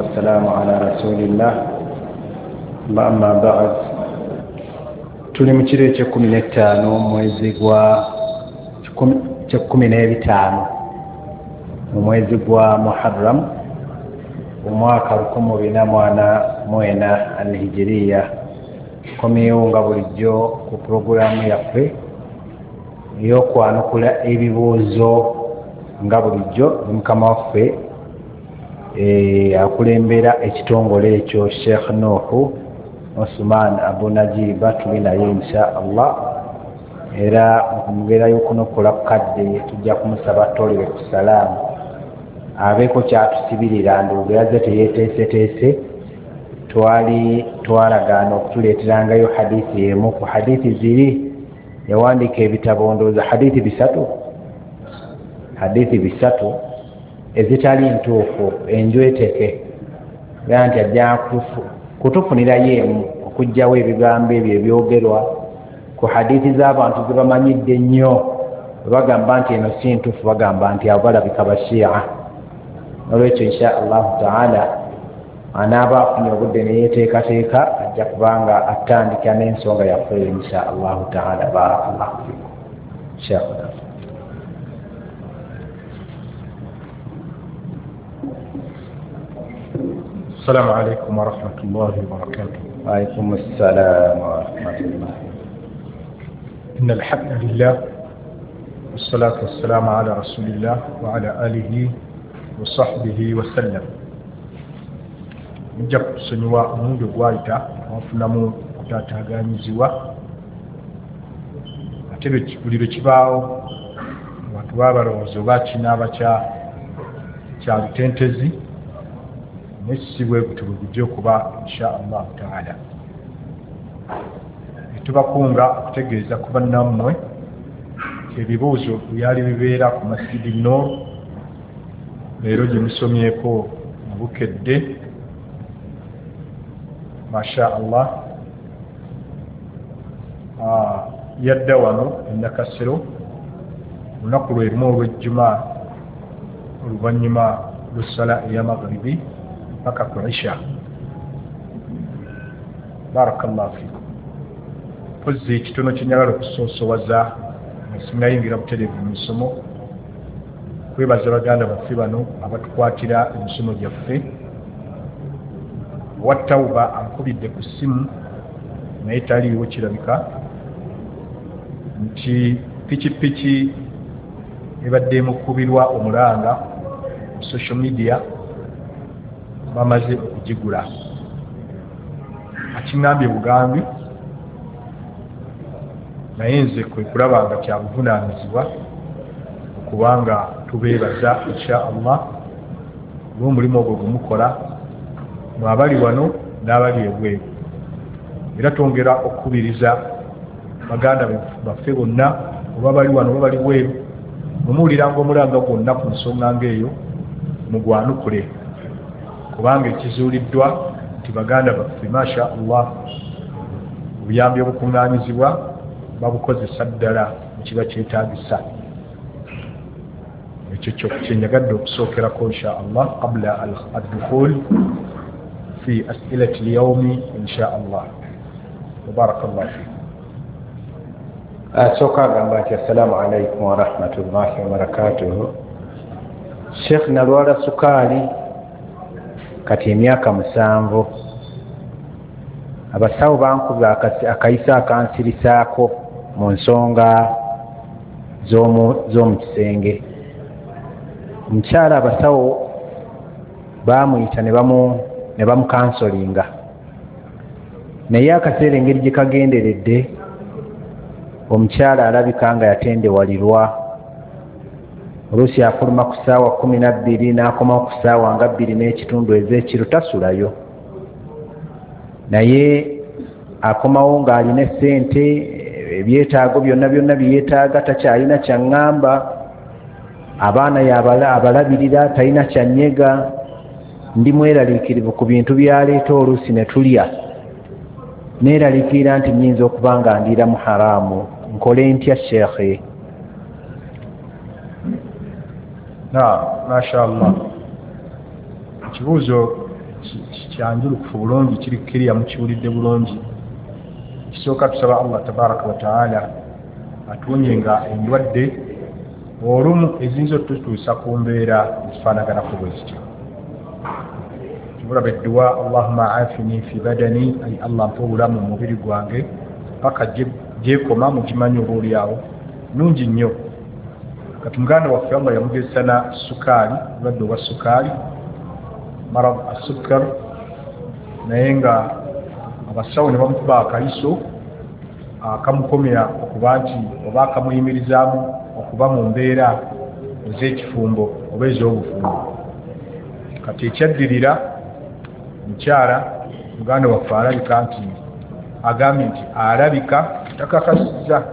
والسلام على رسول الله أما بعد tuli mu kiro eky'ekkumi n'ettaano omwezi gwa ky'ekkumi n'ebitaano mu mwezi gwa Muharram omwaka 1444 al-Hijriya. Tukomyewo nga bulijjo ku pulogulaamu yaffe ey'okwanukula ebibuuzo nga bulijjo mukama waffe akulembera ekitongole ekyo Sheikh Nuhu Osman Abu Najiba tuli naye insha Allah, era okumugerayo kuno kola kadde tujja kumusaba tolere ku salaamu abeeko kyatusibirira ndogeraze teyeteeseteese. Twalagaana okutuleeterangayo hadithi emu ku hadithi ziri yawandiika ebitabo ndowooza hadithi bisatu ezitali ntuufu enjweteke era nti ajja kutufunirayo emu okugjawo ebigambo ebyo ebyogerwa ku hadithi z'abantu ze bamanyidde ennyo bagamba nti eno si ntuufu, bagamba nti abo balabika bashi'a. Olwekyo insha Allahu taala anaaba afunye obudde neyeteekateeka ajja kubanga atandika n'ensonga yaffe insha Allahu taala. Barakallahu fikum. السلام عليكم ورحمة الله وبركاته. وعليكم السلام ورحمة الله. إن الحمد لله والصلاة والسلام على رسول الله وعلى آله وصحبه وسلم. Nja kusonyiwa omundi ogwayita wafunamu okutaataaganyizibwa ate buli lwe kibaawo abantu baba balowooza oba kinaaba kya lutentezi nesibwe bwe bujja okuba insha Allah taala. Tubakunga okutegeeza ku bannammwe ebibuuzo byali bibeera ku Masjidi Noor leero gye musomyeko mu Bukedde masha Allah. Yadda wano e Nakasero olunaku lwe lumu olw'ejjuma oluvannyuma lw'essala eya Maghribi mpaka ku Isha. Barakallahu fikum. Pozzi kitono kyenyagala okusoosowaza singayingira butereevu mu misomo kwebaza baganda baffe bano abatukwatira emisomo gyaffe. Wattawuba ankubidde ku ssimu naye taliiwo kirabika nti pikipiki ebadde emukubirwa omulanga mu social media bamaze okugigula. Akiŋŋambye bugambi naye nze kwe kulaba nga kyabuvunaanyizibwa okubanga tubeebaza insha Allah olw'omulimu ogwo gwe mukola mwabali wano n'abali ebweru, era twongera okukubiriza baganda baffe bonna oba bali wano oba bali bweru mumuwuliranga omulanga gwonna ku nsonga ng'eyo mugwanukule, kubanga ekizuuliddwa nti baganda baffe masha Allah obuyambi obukuŋŋaanyizibwa babukozesa ddala mu kiba kyetaagisa. Ekyo kyenyagadde okusookerako insha Allah qabla ad-dukhul fi as'ilati al-yawmi insha Allah. Barakallahu fikum. Asooka agamba nti assalamu alaikum wa rahmatullahi wa barakatuhu. Sheikh nalwala sukaali kati emyaka 7. Abasawo bankuba akayisa akansirisaako mu nsonga z'omu kisenge. Omukyala abasawo baamuyita ne bamukansolinga naye akaseera engeri gye kagenderedde omukyala alabika nga yatendewalirwa. Oluusi afuluma ku ssaawa 12 n'akomawo ku ssaawa nga 2 ez'ekiro tasulayo, naye akomawo ng'alina essente ebyetaago byonna bye yeetaaga takyalina kyaŋŋamba, abaana abalabirira talina kyanyega. Ndi mweraliikirivu ku bintu byaleeta oluusi ne tulya, neeraliikirira nti nnyinza okuba nga ndiira mu haraamu. Nkole ntya Sheikh? Masha Allah. Ekibuuzo kyanjulukufu bulungi kiriya mukiwulidde bulungi. Kisooka tusaba Allah tabaraka wa taala atuwonyenga endwadde olumu eziyinza otutuusa ku mbeera ezifaanaganako bwe zityo. Tubulaba edduwa Allahumma afini fi badani, ay Allah mpa obulamu mu mubiri gwange paka gyekoma mugimanyi obaolyawo nungi nnyo. Kati muganda waffe Allah yamugezesa na sukaali, obulwadde obwa sukaali, marad asukar, naye nga abasawo ne bamukuba akayiso akamukomera okuba nti oba akamuyimirizaamu okuba mu mbeera ez'ekifumbo oba ez'obufumbo. Kati ekyaddirira mukyala muganda waffe alabika nti agambye nti alabika takakasizza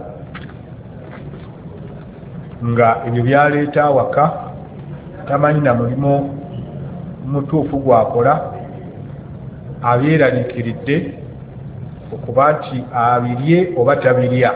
nga ebyo byaleeta awaka tamanyi na mulimo mutuufu gwakola, abyeraliikiridde okuba nti abirye oba tabirya.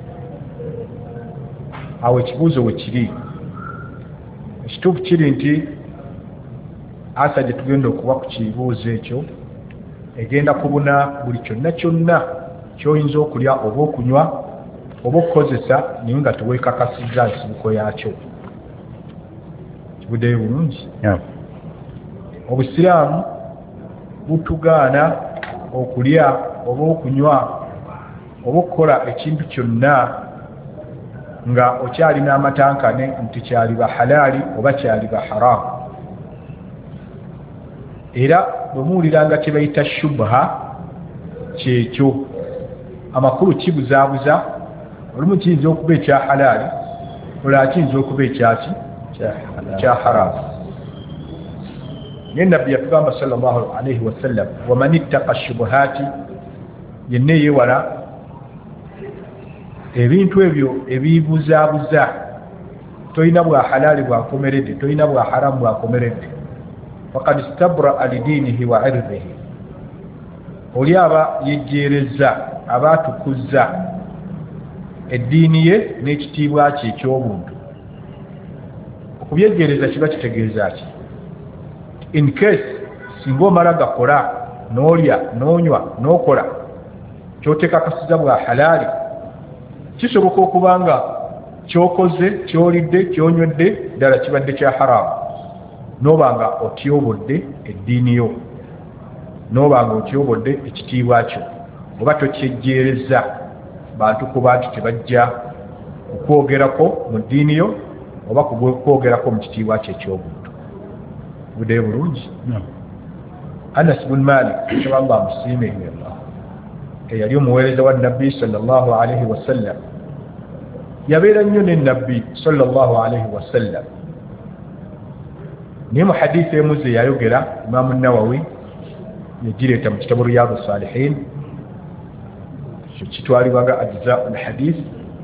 Awo ekibuuzo we kiri. Ekituufu kiri nti asa gye tugenda okuba ku kibuuzo ekyo egenda kubuna buli kyonna kyonna ky'oyinza okulya oba okunywa oba okukozesa naye nga teweekakasizza nsibuko yaakyo. Kibuddeyo bulungi. Obusiraamu butugaana okulya oba okunywa oba okukola ekintu kyonna nga okyalina amatankane nti kyaliba halaali oba kyaliba haramu. Era bwe muwuliranga kye bayita shubha kyekyo. Amakulu kibuzaabuza, olumu kiyinza okuba ekya halaali, olala kiyinza okuba ekyaki kya haramu. Naye nabbi yatugamba sallallahu alaihi wasallam, waman ittaqa shubuhaati, yenna yeewala ebintu ebyo ebibuzaabuza. Toyina bwa halaali bwakomeredde, toyina bwa haramu bwakomeredde. Faqad istabraa lidiinihi wa irdihi, oli aba yejjeereza, aba atukuzza eddiini ye n'ekitiibwa kye eky'obuntu. Okubyejjeereza kiba kitegeeza ki? In case singa omala gakola n'olya n'onywa n'okola kyotekakasiza bwa halaali, kisoboka okuba nga kyokoze, kyolidde, kyonywedde ddala kibadde kya haramu, n'oba nga otyobodde eddiini yo, n'oba nga otyobodde ekitiibwa kyo, oba tokyejjeereza bantu kuba nti tebajja kukwogerako mu ddiini yo oba kukwogerako mu kitiibwa kyo ekyobuntu. Buddeyo bulungi. Anas bin Malik Allah musiime eyali omuweereza wa nabbi sallallahu alaihi wasallam, yabeera nnyo ne nabbi sallallahu alaihi wasallam. Naye mu hadiisi emu ze yayogera Imaamu Nawawi yagireeta mu kitabu Riyadu Salihin, kyo kitwalibwaga ajzaa'ul hadith.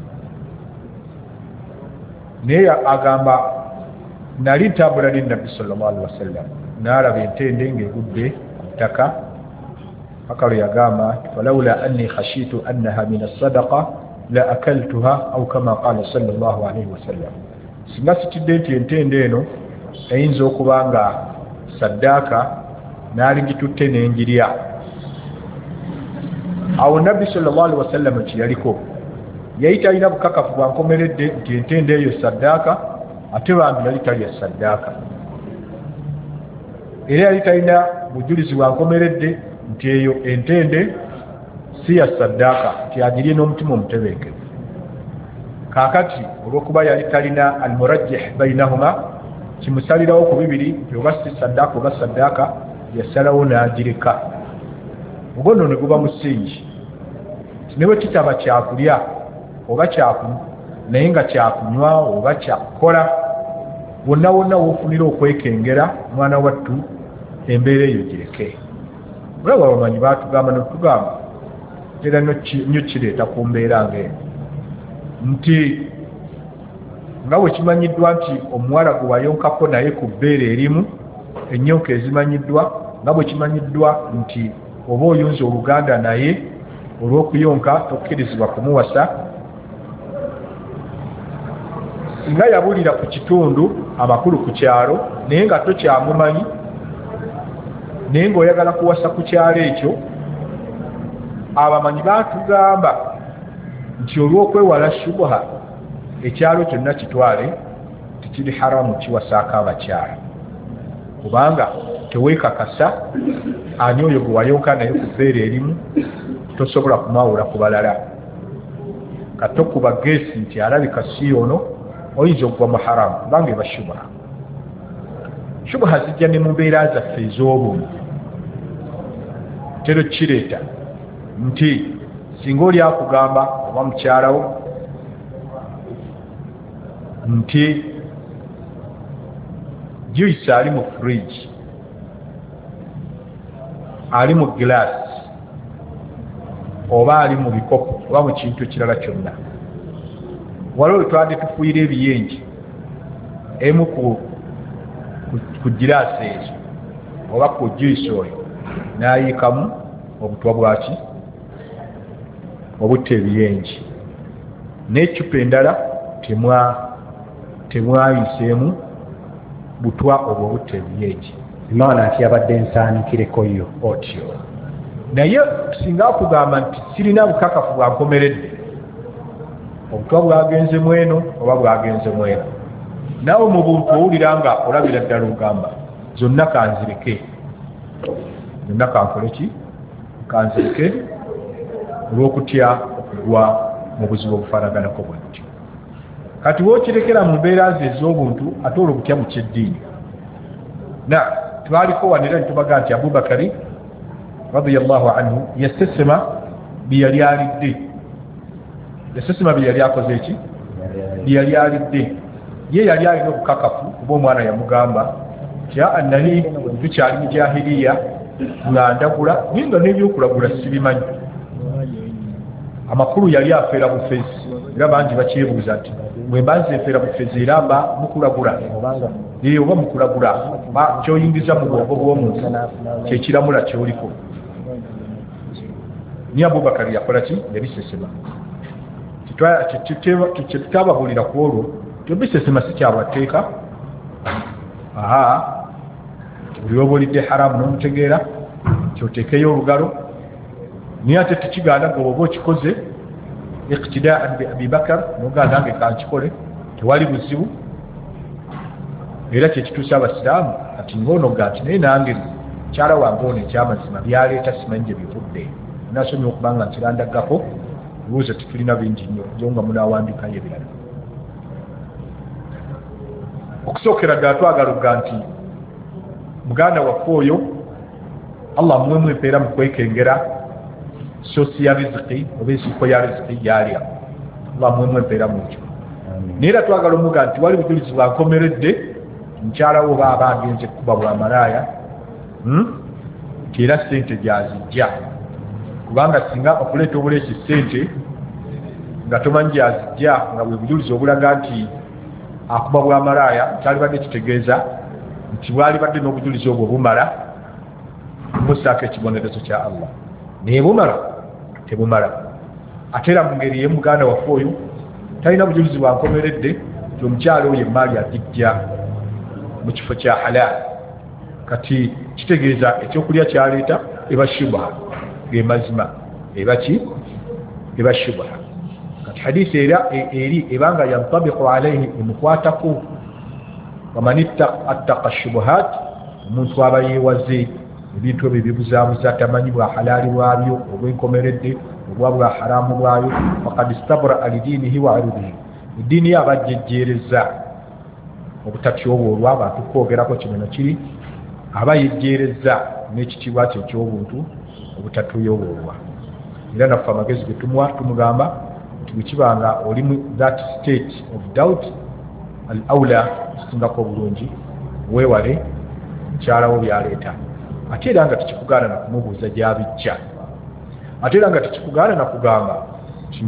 Naye agamba nali ntambula ne nabbi sallallahu alaihi wasallam, n'alaba entende ng'egudde ku ttaka, paka lwe yagamba falawla anni khashitu annaha min as-sadaqa la akaltuha aw kama qala sallallahu alaihi wasallam. Singa sitidde nti entende eno eyinza okuba nga saddaaka n'aligitutte n'enjirya. Awo nabbi sallallahu alaihi wasallam kyeyaliko yali talina bukakafu bwankomeredde nti entende eyo saddaaka, ate bambi yali talya saddaaka. Era yali talina bujulizi bwankomeredde nti eyo entende si ya saddaaka, nti agirye n'omutima omutebenkevu. Kaakati olw'okuba yali talina almurajjih bainahuma, kimusalirawo ku bibiri nti oba si saddaaka oba saddaaka, yasalawo n'agireka. Ogwo nno ne guba musingi. Ne bwe kitaba kyakulya oba kyakunywa, naye nga kyakunywa oba kyakukola, wonna wonna w'ofunira okwekengera mwana wattu, embeera eyo gireke. Olaba abamanyi baatugamba notugamba era nnyo kireeta ku mbeera ng'eyo nti nga bwe kimanyiddwa nti omuwala gwe wayonkako naye ku bbeere erimu ennyonka ezimanyiddwa, nga bwe kimanyiddwa nti oba oyunza oluganda naye olw'okuyonka tokkirizibwa kumuwasa. Singa yabulira ku kitundu amakulu ku kyalo naye nga tokyamumanyi, naye ng'oyagala kuwasa ku kyalo ekyo abamanyi baatugamba nti olw'okwewala shubuha ekyalo kyonna kitwale tikiri haramu kiwasaako abakyala kubanga teweekakasa ani oyo gwe wayonka naye ku bbeere erimu tosobola kumawula ku balala kati okuba geesi nti alabika si ono oyinza okuva mu haramu kubanga eba shubuha. Shubuha zijja ne mu mbeera zaffe ez'obuntu tero kireeta nti singa oli akugamba oba mukyalawo nti juice ali mu fridge ali mu glass oba ali mu bikopo oba mu kintu kirala kyonna waliwo twadde tufuuyira ebiyenje emu ku giraasi ezo oba ku juice oyo n'ayiikamu obutwa bwaki obutta ebiyenje n'eccupa endala temwayiseemu butwa obwo obutta ebiyenje maana nti yabadde ensaanikireko yo otyo naye singa akugamba nti sirina bukakafu bwankomeredde obutwa bwagenzemu eno oba bwagenzemu eno naawe mu buntu owulira nga olabira ddala ogamba zonna kanzireke zonna kankoleki kanzireke olw'okutya okugwa mu buzibu obufaanaganako bwetyo. Kati wookirekera mu mbeera ze ez'obuntu ate olwo butya mu kyeddiini na twaliko wanera nitubaga nti Abubakari radiyallahu anhu yasesema byeyali alidde yasesema byeyali akoze eki byeyali alidde ye yali alina obukakafu kuba omwana yamugamba tya nali tukyali mu jahiliya nga ndagula naye nga n'ebyokulagula sibimanyi amakulu yali afeera bufezi era bangi bakyebuuza nti bwe mba nze nfeera bufezi era mba mukulagula oba mukulagula kyoyingiza mu bwongo bw'omuntu kyekiramula kyoliko. Ni Abubakari yakola ki yali sesema kyetutababuulira ku olwo tobisesema si kyabwateeka buli obaolidde haramu n'omutegeera kyoteekeyo olugalo naye ate tukigaana gwe oba okikoze iqtidaan bi Abibakar nogaa nange kankikole tewali buzibu era kyekituusa abasiraamu ati ngaonoga nti naye nange kyala wange ono ekyamazima byaleeta simanyi gye bivudde nasomye okubanga nkirandaggako ebibuuzo tetulina bingi nnyo jo nga munaawandikayo ebirala. Okusookera ddala twagala nti muganda waffe oyo Allah muwemu empeera mu kwekengera sosi ya riziki oba ensiiko ya riziki yalya Allah muwemu empeera mu ekyo naye era twagala omuga nti wali bujulizi bwankomeredde mukyalawo oba aba agenze kuba bwamalaaya nti era ssente gyazijja kubanga singa okuleeta obuleesi ssente nga tomanyi gyazijja nga bwe bujulizi obulaga nti akuba bwamalaaya kyalibadde kitegeeza nti bwalibadde n'obujulizi obwo bumala musaako ekibonerezo kya Allah naye bumala tebumala ate era mu ngeri y'emuganda waffe oyo talina bujulizi bwankomeredde nti omukyalo oyo emaali agijja mu kifo kya halal kati kitegeeza ekyokulya kyaleeta eba shubha gemazima eba shubha kati hadisi era eri ebanga yantabiqu alayhi emukwatako waman attaqa shubuhat omuntu aba yeewaze ebintu ebyo bibuzaabuza tamanyi bwa halaali bwabyo obwenkomeredde obwa bwa haramu bwayo faqad istabra alidiinihi wa arudihi eddiini aba jejjeereza obutatyoboolwa abantu kwogerako kino nakiri aba yejjeereza n'ekitiibwa kye eky'obuntu obutatuyoboolwa era naffe amagezi ge tumugamba nti bwe kibanga oli mu that state of doubt al aula kisingako obulungi weewale mukyalawo byaleeta ate era nga tekikugaana na kumubuuza gyabijja ate era nga tekikugaana na kugamba nti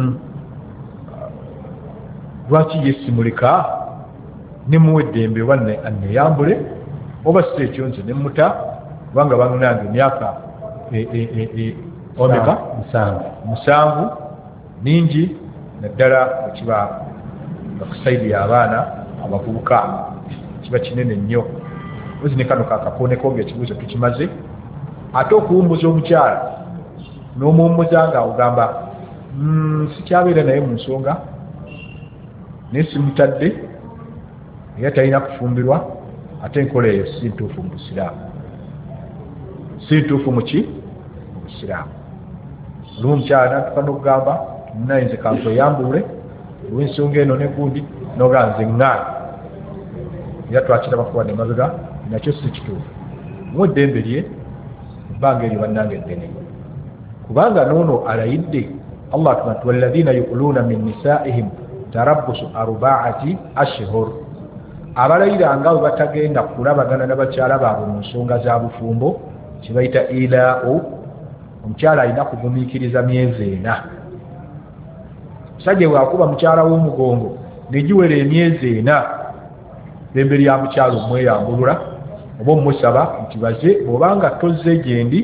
lwaki yesimuleka nemuwa eddembe oba anneyambule oba si ekyo nze nemuta kubanga banunange emyaka omeka 7 mingi naddala ekiba nga kusaidi abaana abavubuka kiba kinene nnyo ozi ne kano kakaponeko ng'ekibuuzo tukimaze ate okuwummuza omukyala n'omuwummuza nga ogamba sikyabeera naye mu nsonga naye simutadde era talina kufumbirwa ate enkola eyo si ntuufu mu busiraamu si ntuufu muki mu busiraamu olumu omukyala natuka n'okugamba nayinze kankweyambule olw'ensonga eno negundi noganze ŋŋaana era twakira bakuba ne mabega nakyo si kituufu mu ddembe lye ebbanga eryo bannange eddene kubanga noono alayidde Allah atumanti walladhina yuquluna min nisaihim tarabbusu arbaati ashhur abalayira nga bwe batagenda kulabagana n'abakyala baabwe mu nsonga za bufumbo kibayita ilaau omukyala alina kugumiikiriza myezi 4 musajja bwakuba mukyala w'omugongo negiwera emyezi 4 ddembe lya mukyala omweyambulula oba omusaba nti baze bw'obanga tozze gyendi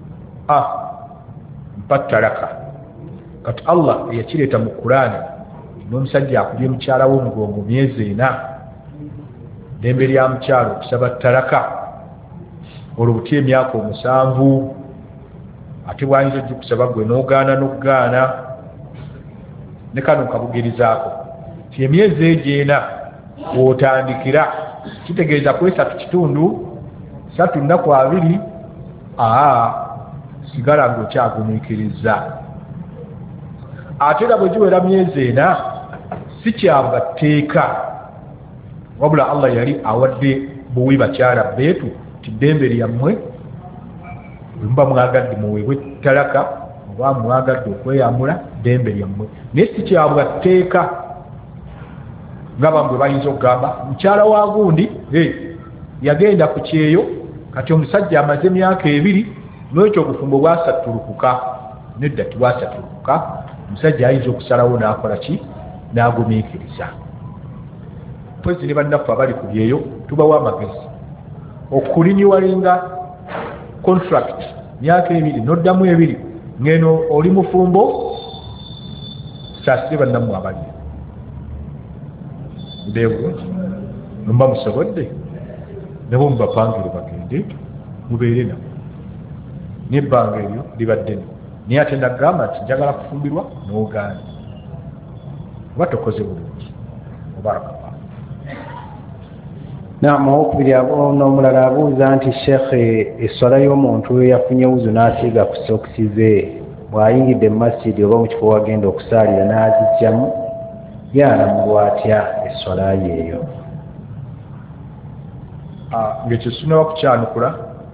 mpa talaka kati Allah eyakireeta mu Qur'ani n'omusajja akubye mukyala w'omugongo myezi 4 ddembe lya mukyala okusaba talaka olubuti emyaka 7 ate bwayinza okusaba gwe n'ogaana n'okugaana ne kano nkabugirizaako ti emyezi egyo 4 w'otandikira kitegeeza ku 3 nnaku 2 sigala ng'okyagumiikiriza ate era bwe giwera myezi 4 si kyabwa tteeka wabula Allah yali awadde buwi bakyala beetu ti ddembe lyammwe bwe muba mwagadde muweebwe talaka oba mwagadde okweyambula ddembe lyammwe naye si kyabwa tteeka nga bamwe bayinza okugamba mukyala wa gundi yagenda ku kyeyo kati omusajja amaze emyaka 2 n'ekyo obufumbo bwasattulukuka nedda tibwasattulukuka omusajja ayinza okusalawo n'akola ki n'agumiikiriza pozi ne bannaffe abali ku byeyo tubawo amagezi okulinyiwalinga contract myaka 2 n'oddamu 2 ngeno oli mufumbo saasire bannammwe abali ndeewo mba musobodde nabo mubapangire bagende mubeere nabo n'ebbanga eryo libadde naye ate nagamba nti njagala kufumbirwa n'ogaana oba tokoze bulungi obaraka naam okubiri n'omulala abuuza nti sheekhe esswala y'omuntu yafunye wuzu n'asiiga ku sokisi ze bw'ayingidde mu masjidi oba mu kifo wagenda okusaalira n'azijjamu yalamulwa atya esswala ye eyo ng'ekyo sinawa kukyanukula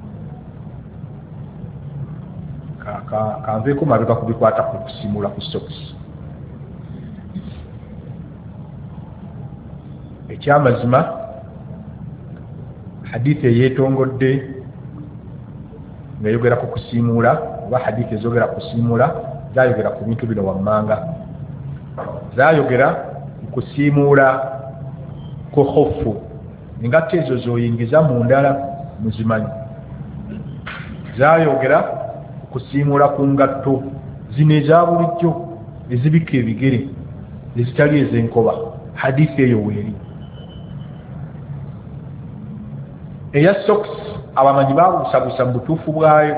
kanveeko mabega kubikwata ku kusimula ku sokisi ekyamazima hadithi eyeetongodde ng'eyogera ku kusiimuula oba hadithi ezogera ku kusiimuula zaayogera ku bintu bino wammanga zaayogera ku kusiimuula ku hofu engatta ezo z'oyingiza mu ndala muzimanyi zaayogera ku kusiimuula ku ngatto zino eza bulijjo ezibikka ebigere ezitali ez'enkoba hadithi eyo weeri eya sokisi abamanyi babuusabuusa mu butuufu bwayo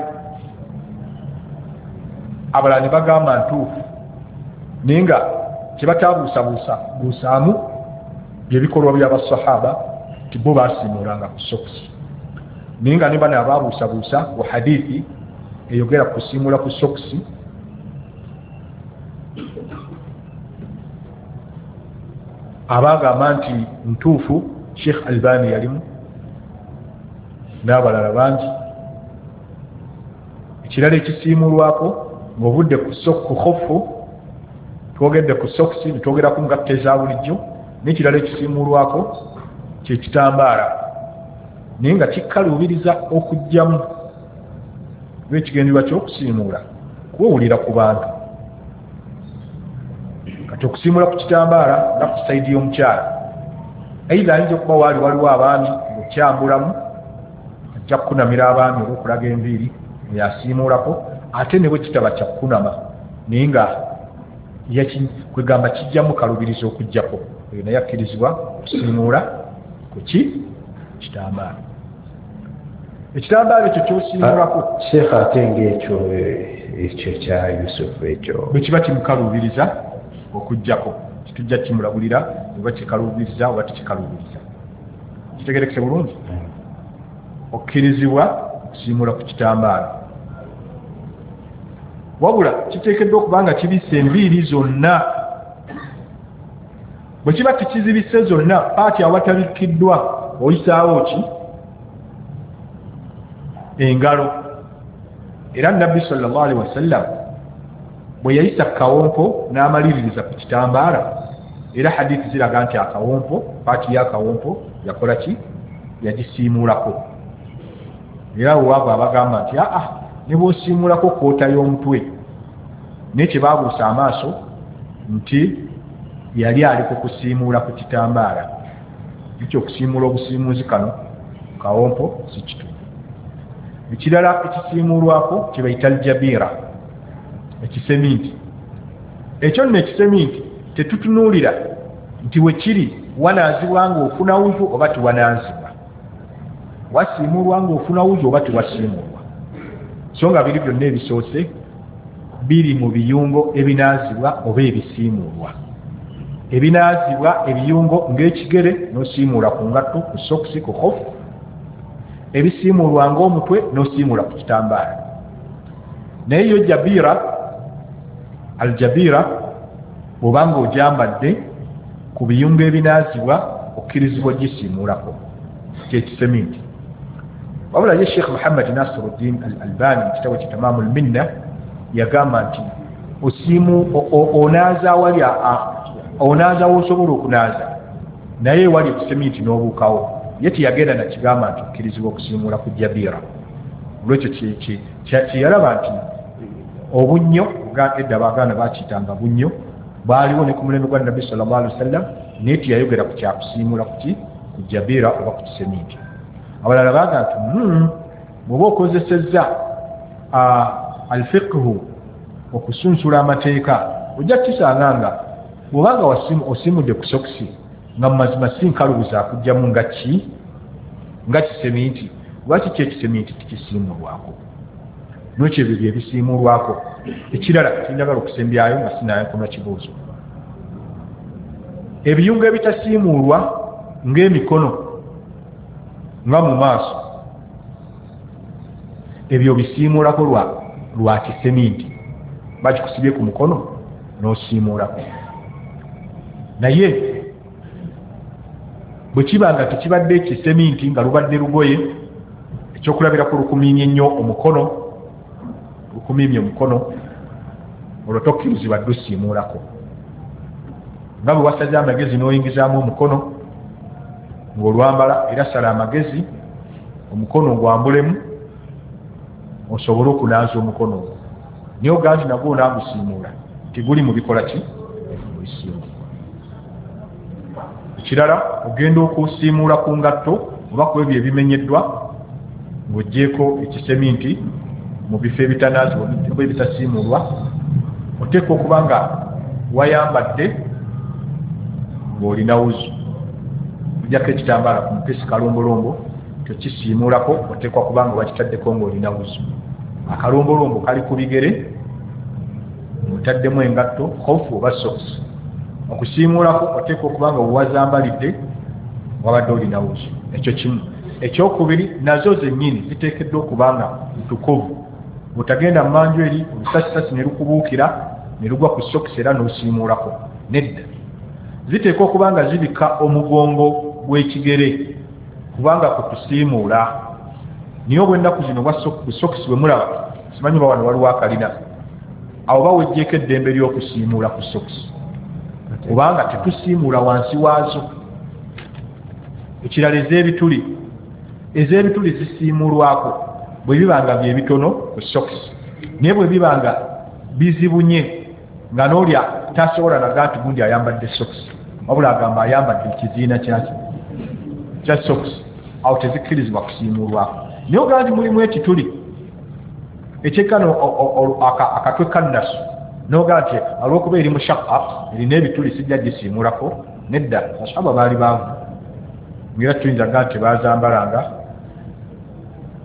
abalala ne bagamba ntuufu naye nga kyebatabuusabuusaamu byebikolwa by'abasahaba ti bo baasiimuulanga ku sokisi naye nga ne bano ababuusabuusa ku hadithi eyogera ku kusiimuula ku sokisi abagamba nti ntuufu Sheikh Albani yalimu n'abalala bangi ekirala ekisiimulwako ng'obudde ku hofu twogedde ku sokisi netwogera ku ngatta eza bulijjo n'ekirala ekisiimulwako kyekitambaala naye nga kikkaluubiriza okugjamu lw'ekigendererwa ky'okusiimuula kwewulira ku bantu kati okusiimula ku kitambaala nga ku sayidi y'omukyala aidha ayinza okuba waali waliwo abaami okyambulamu ajja kukunamira abaami olw'okulaga enviiri yasiimuulako ate ne bwe kitaba kyakukunama naye nga kwegamba kijjamu kalubiriza okuggyako eyo naye akkirizibwa okusiimuula ku kitambaala ekitambaala ekyo kyosiimulako Sheikh atenga ekyo kya Yusufu ekyo bwe kiba kimukaluubiriza okujjako kitujja kimulabulira oba kikaluubiriza oba tekikaluubiriza kitegerekese bulungi okkirizibwa okusiimula ku kitambaala wabula kiteekeddwa okuba nga kibisse enviiri zonna bwe kiba tikizibisse zonna paati awatabikiddwa oyisaawo ki engalo era nabbi sallallahu alaihi wasallam bwe yayisa kawompo n'amaliririza ku kitambaala era hadithi ziraga nti akawompo paati y'akawompo yakola ki yagisiimulako era wewaabwe abagamba nti ne bw'osiimulako koota y'omutwe naye kye baabuusa amaaso nti yali aliko kusiimuula ku kitambaala ekyo okusiimuula obusiimuuzi kano kawompo si kitu ekirala ekisiimuulwako kye bayita aljabiira ekiseminti ekyo nno ekiseminti tetutunuulira nti we kiri wanaazibwa ng'ofuna wuju oba tiwanaazibwa wasiimuulwa ng'ofuna wuju oba tiwasiimuulwa so nga biri byonna ebisoose biri mu biyungo ebinaazibwa oba ebisiimuulwa ebinaazibwa ebiyungo ng'ekigere n'osiimuula ku ngatto ku sokisi ku khofu ebisiimuulwa ng'omutwe n'osiimuula ku kitambaala naye yo jabiira aljabiira bw'obanga ogyambadde ku biyungo ebinaazibwa okkirizibwa gisiimuulako kyekiseminti wabula ye Sheikh Muhammad Nasiruddin al-Albani kitabo kye Tamamul Minna yagamba nti onaaza w'osobola okunaaza naye wali ekiseminti n'obuukawo ye tiyagenda nakigamba nti okkirizibwa okusiimuula ku jabiira olwekyo kyeyalaba nti obunnyo edda Abaganda bakiyitanga bunnyo baaliwo ne ku mulembe gwa Nabbi sallallahu alaihi wasallam naye tiyayogera ku kyakusiimuula ku jabiira oba ku kiseminti abalala baga nti bw'oba okozesezza alfiqhu okusunsula amateeka ojja kisanga nga bw'obanga osiimudde ku sokisi nga mu mazima si nkalubuza akugjamu nga kiseminti lwaki kyekiseminti tikisiimulwako n'ekyo ebyo bye bisiimulwako ekirala tinjagala okusembyayo nga sinayakoma kibuuzo ebiyungo ebitasiimuulwa ng'emikono nga mu maaso ebyo bisiimuulako lwa kiseminti bakikusibye ku mukono n'osiimuulako naye bwe kiba nga tekibadde ekiseminti nga lubadde lugoye ekyokulabirako lukumiimye nnyo omukono olwo tokkirizibwa dde osiimuulako nga bwe wasaze amagezi n'oyingizaamu omukono ng'olwambala era sala amagezi omukono ogwambulemu osobole okunaaza omukono ogwo naye ogaa nti nagwo onaagusiimuula tiguli mu bikola ki ebisiimuula ekirala ogenda okusiimuula ku ngatto oba ku ebyo ebimenyeddwa ng'oggyeko ekiseminti mu bifo ebitanaazibwa oba ebitasiimuulwa oteeka okuba nga wayambadde ng'olina wuzu ojjako ekitambaala ku mupesi kalombolombo kyokisiimuulako oteekwa kuba nga wakitaddeko ng'olina wuzu akalombolombo kali ku bigere otaddemu engatto khofu oba sokisi okusiimuulako oteekwa okuba nga wewazambalidde wabadde olina wuzu ekyo kimu ekyokubiri nazo zennyini ziteekeddwa okuba nga ntukuvu bw'otagenda mu manju eri olusasisasi ne lukubuukira ne lugwa ku sokisi era n'osiimuulako nedda ziteekwa okuba nga zibika omugongo gw'ekigere kubanga kutusiimuula niye obw'ennaku zino ku sokisi bwe mulaba simanyi ba wano waliwo akalina awo bawejjeeko eddembe ly'okusiimuula ku sokisi kubanga tetusiimuula wansi waazo ekirala ez'ebituli zisiimuulwako bwe bibanga byebitono ku sokisi naye bwe bibanga bizibunye nga n'olya tasobola naga nti gundi ayambadde sokisi wabula agamba ayambadde ekiziina kya sokisi awo tezikkirizibwa kusiimuulwako naye ogaa nti mulimu ekituli ekyekano akatwe kannasu nogaa nti olw'okuba eri mushaqqa erina ebituli sijja gisiimuulako nedda asaba baali baavu ngera tuyinza ga nti baazambalanga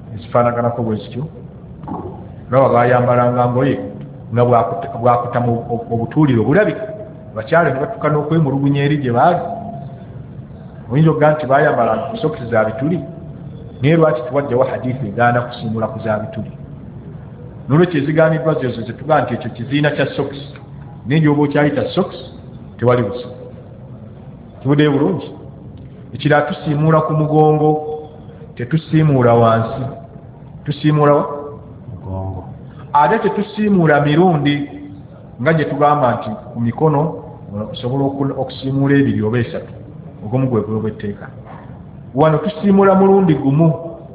ezifaanaganako bwe zityo nga bayambalanga ngoye nga bwakuta mu obutuuliro bulabika abakyala ne batuuka n'okwemulugunya eri gye baali oyinza okugaa nti bayambalanga sokisi za bituli naye lwaki tuwaddewo hadiisi egaana kusiimula ku za bituli nolwekyo ezigaaniddwa zozo zetugaa nti ekyo kiziina kya sokisi naye gyoba okyayita sokisi tewali busa kibuddeyo bulungi ekirala tusiimuula ku mugongo tetusiimuula wansi tusiimuula mugongo ate tetusiimuula mirundi nga gye tugamba nti ku mikono osobola okusiimuula ebiri oba esatu ogumu gwe gwe bwetteeka wano tusiimuula mulundi gumu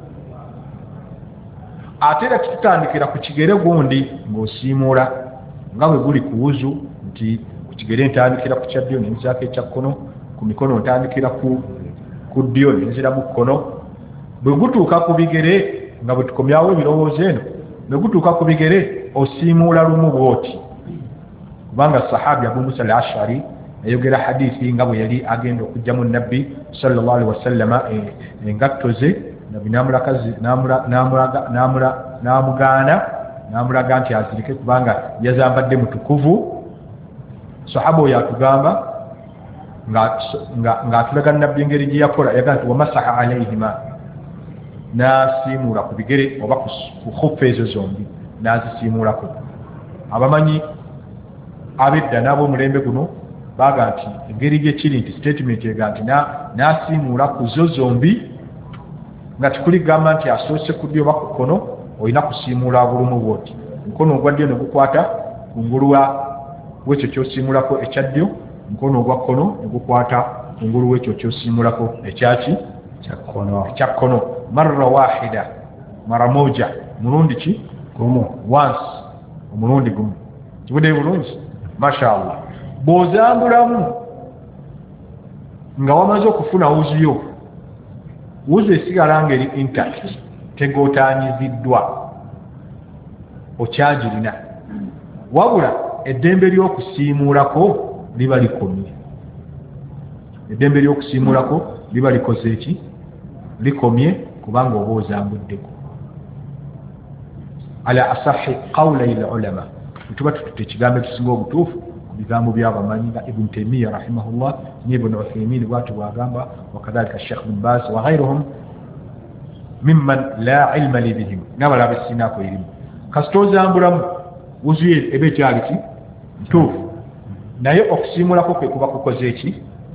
ate era tutandikira ku kigere gundi ng'osiimuula nga bwe guli ku wuzu nti ku kigere ntandikira ku kyaddyo nenzaako ekyakkono ku mikono ntandikira ku ddyo nenzira mu kkono bwe gutuuka ku bigere nga bwe tukomyawo ebirowoozo eno bwe gutuuka ku bigere osiimuula lumu bwoti kubanga sahabi Abu Musa al-Ash'ari ayogera hadithi nga bwe yali agenda okujjamu nabbi sallallahu alaihi wasallama engatto ze nabbi namulaga nti azirike kubanga yazambadde mutukuvu sahaba oyo atugamba ng'atulaga nabbi engeri gye yakola yaga nti wamasaha alaihima n'asiimuula ku bigere oba ku khuffu ezo zombi n'azisiimuulako abamanyi abedda n'ab'omulembe guno baga nti engeri gyekiri nti statement ega nti n'asiimuula ku zo zombi nga tikuligamba nti asoose ku ddyo oba ku kkono olina kusiimuula bulumu bwoti omukono ogwa ddyo ne gukwata kungulu w'ekyo ky'osiimulako ekya ddyo omukono ogwa kkono ne gukwata kungulu w'ekyo ky'osiimulako ekyaki ekyakkono marra wahida mara moja mulundi ki gumu once omulundi gumu kibudde bulungi mashallah bw'ozambulamu nga wamaze okufuna wuzuyo wuzu esigala ngeri intact tegootaanyiziddwa okyagirina wabula eddembe ly'okusiimuulako liba likomye eddembe ly'okusiimuulako liba likoze eki likomye kubanga oba ozambuddeko ala asahi qawlai lulama tuba tutute ekigambo ekisinga obutuufu ku bigambo by'abamanyi nga ibn Taymiyyah rahimahullah ne ibn Uthaymin bwati bwagamba wakadhalika Sheikh bin Baz wa ghayruhum mimman la ilma li bihim n'abalala besinako erimu kasita ozambulamu wuzuye eba ekyali ki ntuufu naye okusiimulako kwe kuba kukoze eki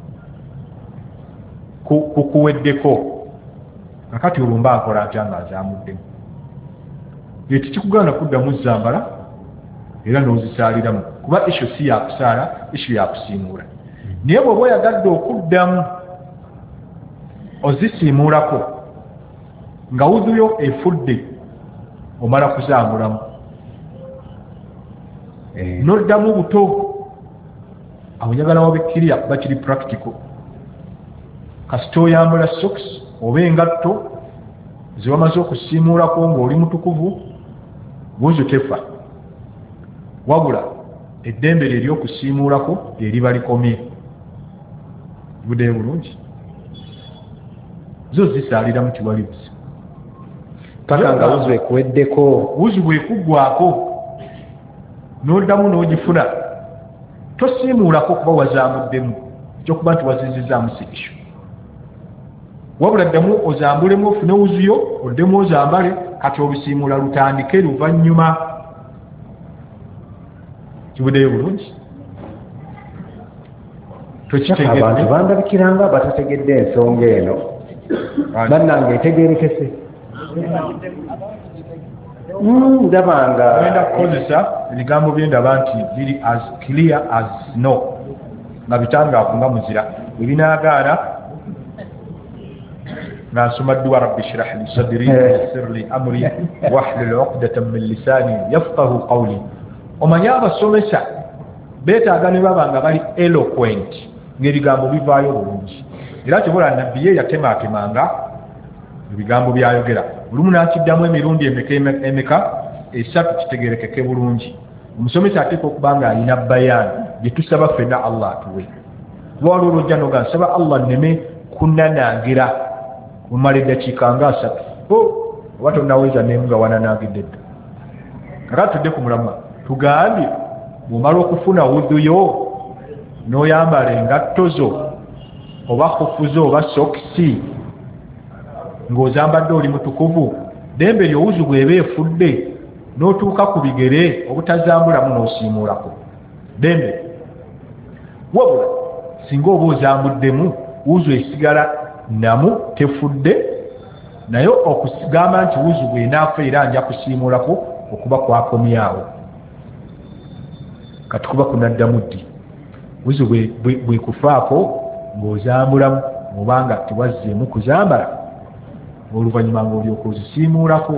kukuweddeko kakati olumba nkola ntya nga nzamuddemu ekyo kikugaana kuddamu zambala era n'ozisaaliramu kuba isho si yakusaala isho yakusiimuula naye bw'oba oyagadde okuddamu ozisiimuulako nga wuzuyo efudde omala kuzambulamu n'oddamu buto awo njagala wabikkirira kuba kiri practical kasita oyambula socks oba engatto zewamaze okusiimuulako ng'oli mutukuvu wuzu tefa wabula eddembe lye ery'okusiimuulako lyeriba likomye budde bulungi zo zisaaliramu kiwali busa paka nga wuzu ekuweddeko wuzu bwekuggwako n'oddamu n'ogifuna tosiimuulako kuba wazamuddemu ekyokuba nti wazizizaamu sikisho wabula ddamu ozambulemu ofune wuzuyo oddemu ozambale kati obisiimuula lutandike luvannyuma kibuddeyo bulungi abantu bandabikiranga batategedde ensonga eno bannange etegerekese ndabanga genda kukozesa ebigambo byendaba nti biri as clear as no nga bitangaavu nga muzira ebinaagaana nga nsoma dduwa rabbi shrah li sadri yassir li amri wahlul uqdatan min lisani yafqahu qawli omanyi abasomesa beetaaga ne baba nga bali eloquent ng'ebigambo bivaayo bulungi era kyobola nabbi ye yatemaatemanga ebigambo byayogera olumu n'akiddamu emirundi emeka esatu kitegerekeke bulungi omusomesa ateeka okuba nga alina bayaani gye tusaba ffenna Allah atuwe lwali olwojja noga nsaba Allah nneme kunnanangira kumala eddakiika nga asatu oba tonnaweza nemugawana nagidde dda kakati tudde ku mulamwa tugambye bw'omala okufuna wudhuyo n'oyambala engatto zo oba kufuzo oba sokisi ng'ozambadde oli mutukuvu dembe ly'owuzu bw'eba efudde n'otuuka ku bigere obutazambulamu n'osiimuulako dembe wabula singa oba ozambuddemu wuzu esigala namu tefudde naye okugamba nti wuzu bw'enaafa era nja kusiimuulako okuba kwakomyawo kati kuba kunaddamu ddi wuzu bwekufaako ng'ozambulamu obanga tewazzeemu kuzambala oluvannyuma ng'olyoka ozisiimuulako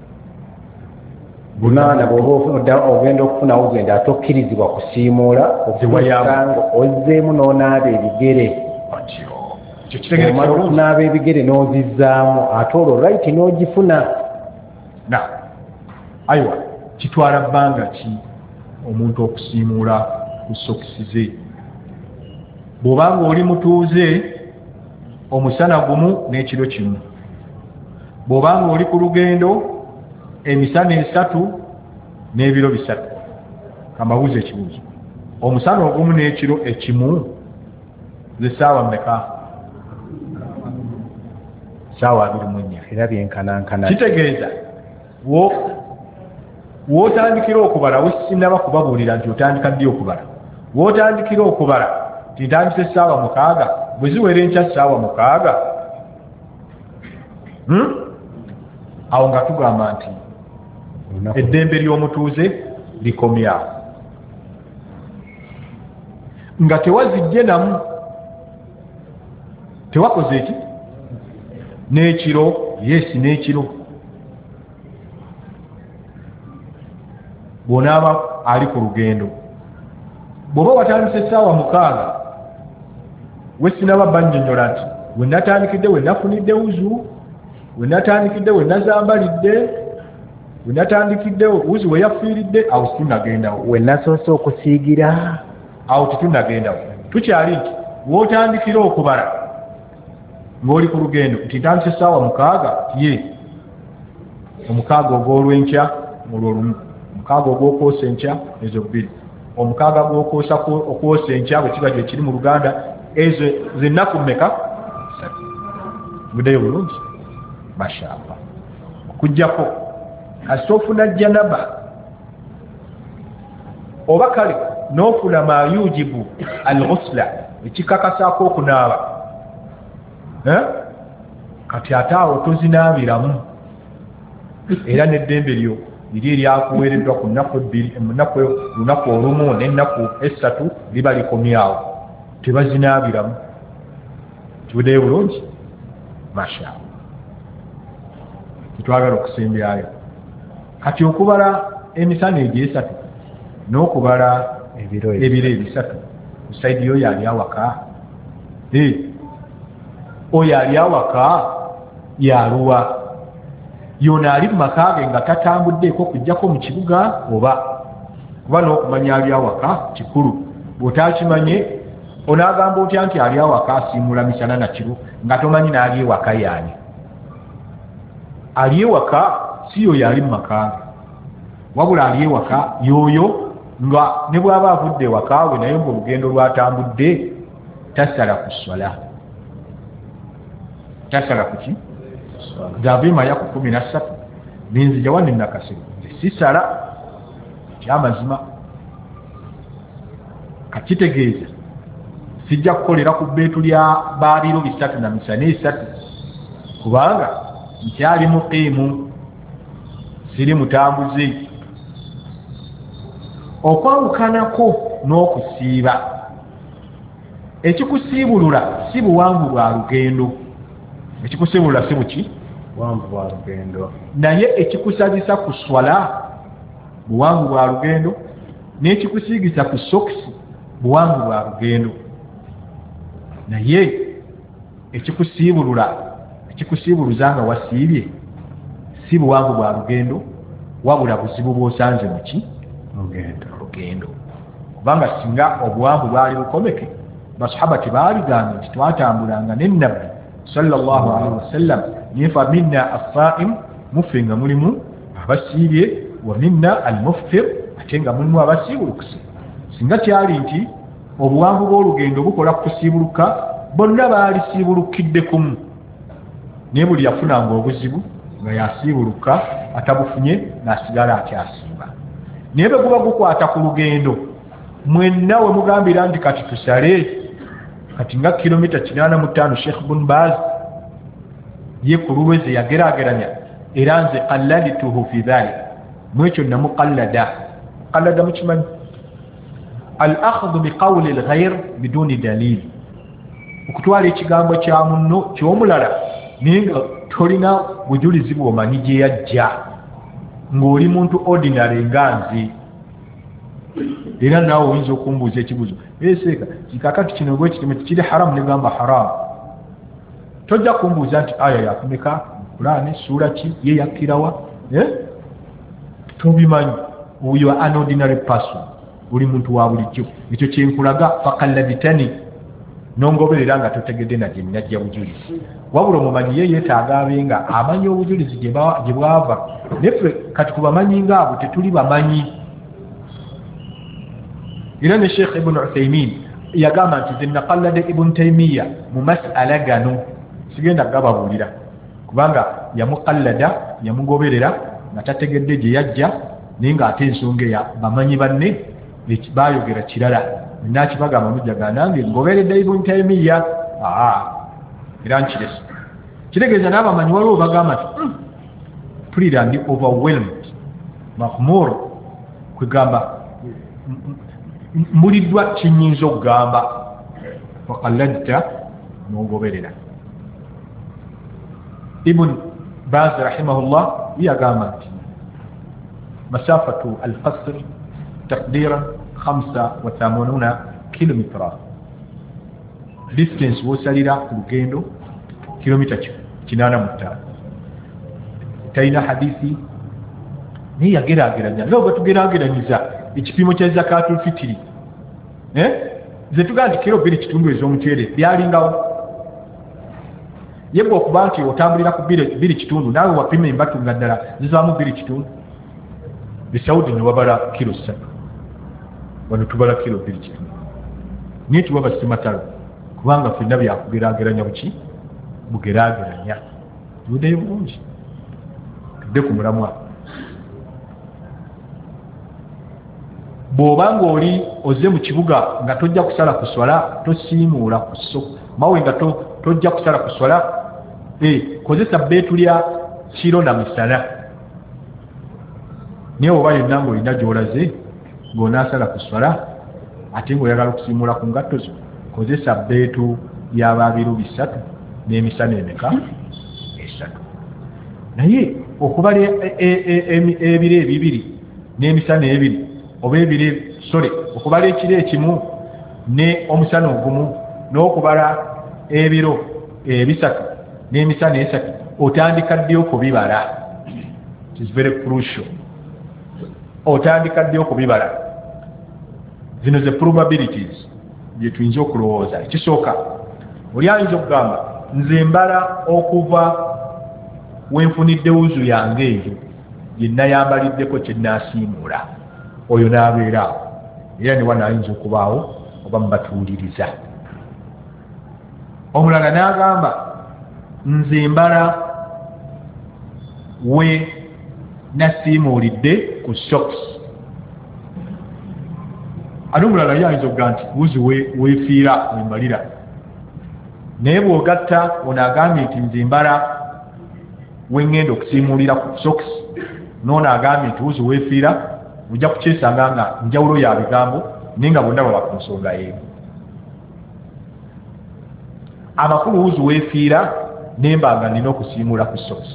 bunaana bw'oba ogenda okufuna wuzu ende ate okkirizibwa kusiimuula okusanga ozzeemu n'onaaba ebigere omala okunaaba ebigere n'ozizzaamu ate olwo right n'ogifuna na ayiwa kitwala bbanga ki omuntu okusiimuula ku sokisi ze bw'obanga oli mutuuze omusana gumu n'ekiro kimu bw'obanga oli ku lugendo emisana 3 n'ebiro 3 kamabuuza ekibuuzo omusana ogumu n'ekiro ekimu zesaawa mmeka saawa 24 era byenkanankana kitegeeza wootandikira okubala wesinaba kubabuulira nti otandika ddi okubala wootandikira okubala tintandise essaawa 6 bwe ziwera enkya essaawa 6 awo nga tugamba nti eddembe ly'omutuuze likomyawo nga tewazijje namu tewakoze eki n'ekiro yesi n'ekiro bw'onaaba ali ku lugendo bw'oba watandise essaawa 6 wesinaba bannyonnyola nti wenatandikidde wenafunidde wuzu wenatandikidde wenazambalidde wenatandikidde wuzu weyafiiridde awo situnagendawo wenasoose okusiigira awo tetunagendawo tukyali nti wootandikira okubala ng'oli ku lugendo nti ntandise essaawa 6 ye omukaaga ogw'olwenkya olwolumu omukaaga ogw'okwosa enkya ezo 2 omukaaga gw'okwosa okwosa enkya bwe kiba gyekiri mu Luganda ezo zennaku mmeka 3 buddeyo bulungi mashaallah okujjako kasita ofuna janaba oba kale n'ofuna ma yujibu al-ghusla ekikakasaako okunaaba kati ate awo tozinaabiramu era n'eddembe lyo liri eryakuweereddwa ku lunaku olumu n'ennaku 3 liba likomyawo tebazinaabiramu kibuddeyo bulungi mashaallah kitwagala okusembayo kati okubala emisana egyo 3 n'okubala ebiro 3 kusaidi yo yali awaka oyo ali awaka yaluwa yona ali mumakaage nga tatambuddeeko kujjako mu kibuga oba kuba n'okumanya ali awaka kikulu bw'otakimanye onaagamba otya nti ali awaka asiimula misana na kiro nga tomanyi n'ali ewaka yaani ali ewaka si yoyo ali mumakaage wabula ali ewaka yoyo nga ne bw'aba avudde ewaka we naye ng'olugendo lwatambudde tasala ku swala tasala kuki zavima ya 13 ninzija wani nakasiru sisala kyamazima kakitegeeza sijja kukolera ku bbeetu lya baaliro 3 na misana 3 kubanga nkyali muqiimu siri mutambuze okwawukanako n'okusiiba ekikusiibulula si buwanvu bwa lugendo ekikusiibulula si buki buwanvu bwa lugendo naye ekikusabisa ku swala buwanvu bwa lugendo n'ekikusiigisa ku sokisi buwanvu bwa lugendo naye ekikusiibuluza nga wasiibye si buwanvu bwa lugendo wabula buzibu bw'osanze muki lugendo kubanga singa obuwanvu bwali bukomeke basahaba tebaaligambye nti twatambulanga n'ennabbi sallallahu alaihi wasallam yefa minna as-sa'im muffe nga mulimu abasiibye wa minna almuftir ate nga mulimu abasiibulukuse. Singa kyali nti obuwanvu bw'olugendo bukola kusiibuluka bonna baali siibulukidde kumu, naye buli yafunanga obuzibu nga yasiibuluka atabufunye n'asigala akyasiiba. Naye bwe guba gukwata ku lugendo mwenna we mugambira nti kati tusale kati nga kilomita 85 Sheikh Ibn Baz ye ku lulweze yageraageranya era nze qalladtuhu fi dhalik mwekyo namukallada mukimanyi al-akhdhu biqawli al-ghayr biduni dalil, okutwala ekigambo kya munno ky'omulala naye nga tolina bujulizi bw'omanyi gye yajja ng'oli muntu ordinary nga nze. Era naawe oyinza okumbuuza ekibuzo eseeka kikakati kino bwe kitime kiri haramu ne gamba haramu, tojja kumbuuza nti aya yakumeka Qur'ani sura ki ye yakirawa tobimanyi. Oyo an ordinary person, oli muntu wa bulijjo. Ekyo kyenkulaga faqallabitani nongoberera nga totegedde na gye najja bujulizi, wabula omumanyi ye yeetaaga abenga amanyi obujulizi gye bwava. Neffe kati ku bamanyi ngaabo tetuli bamanyi. Era ne Sheikh Ibn Uthaymin yagamba nti ze naqallada Ibn Taymiya mu mas'ala gano sigenda gababuulira kubanga yamukallada yamugoberera nga tategedde gye yajja naye ng'ate ensonga ya bamanyi banne baayogera kirala nakibagamba mujjaga nange ngoberedde Ibn Taymiya era nkiresa kitegeeza n'abamanyi waliwo bagamba nti tulira ndi overwhelmed mahmur kwegamba mbuliddwa kinyinza okugamba waqalladta n'ogoberera. Ibn Baz rahimahullah yagamba nti masafatu al-qasr taqdiran 85 kilomita, distance wosalira ku lugendo kilomita 85. Talina hadithi naye yageraageranya nga bwe tugeraageranyiza ekipimo kya zakatul fitiri ze tugaa nti kiro 2 ez'omuceere byalingawo. Yebwe okuba nti otambulira ku 2 naawe wapima embatu nga ddala zizaamu 2. Besawudi ne babala kiro 3, wano tubala kiro 2. Naye tuba basimatalo kubanga ffenna byakugeraageranya buki bugeraageranya. Tuddeyo bulungi tudde ku mulamwa. Bw'obanga oli ozze mu kibuga nga tojja kusala kuswala tosiimuula ku mawe nga tojja kusala kuswala kozesa bbeetu lya kiro na misana. Naye oba yonna ng'olina gy'olaze ng'onaasala kuswala ate ng'oyagala okusiimuula ku ngatto zo kozesa bbeetu y'abaabiru 3 n'emisana emeka 3. Naye okubala ebiro 2 n'emisana 2 oba okubala ekiro ekimu ne omusana ogumu n'okubala ebiro 3 n'emisana 3 otandika ddi okubibala. It is very crucial. Otandika ddi okubibala. Zino ze probabilities bye tuyinza okulowooza. Ekisooka oli ayinza okugamba nze mbala okuva wenfunidde wuzu yange eyo gye nayambaliddeko kye nnaasiimuula. Oyo n'abeera awo era ne wanaayinza okubaawo oba mubatuuliriza. Omulala n'agamba nze mbala we nasiimuulidde ku socks. Ate omulala yayinza okugamba nti wuzi weefiira wembalira. Naye bw'ogatta onaagambye nti nze mbala we ngenda okusiimuulira ku socks n'ono agambye nti wuzi weefiira, ojja kukyesanga nga njawulo ya bigambo naye nga bonna baba ku nsonga y'emu. Amakulu wuzi weefiira nemba nga nina okusiimuula ku socks.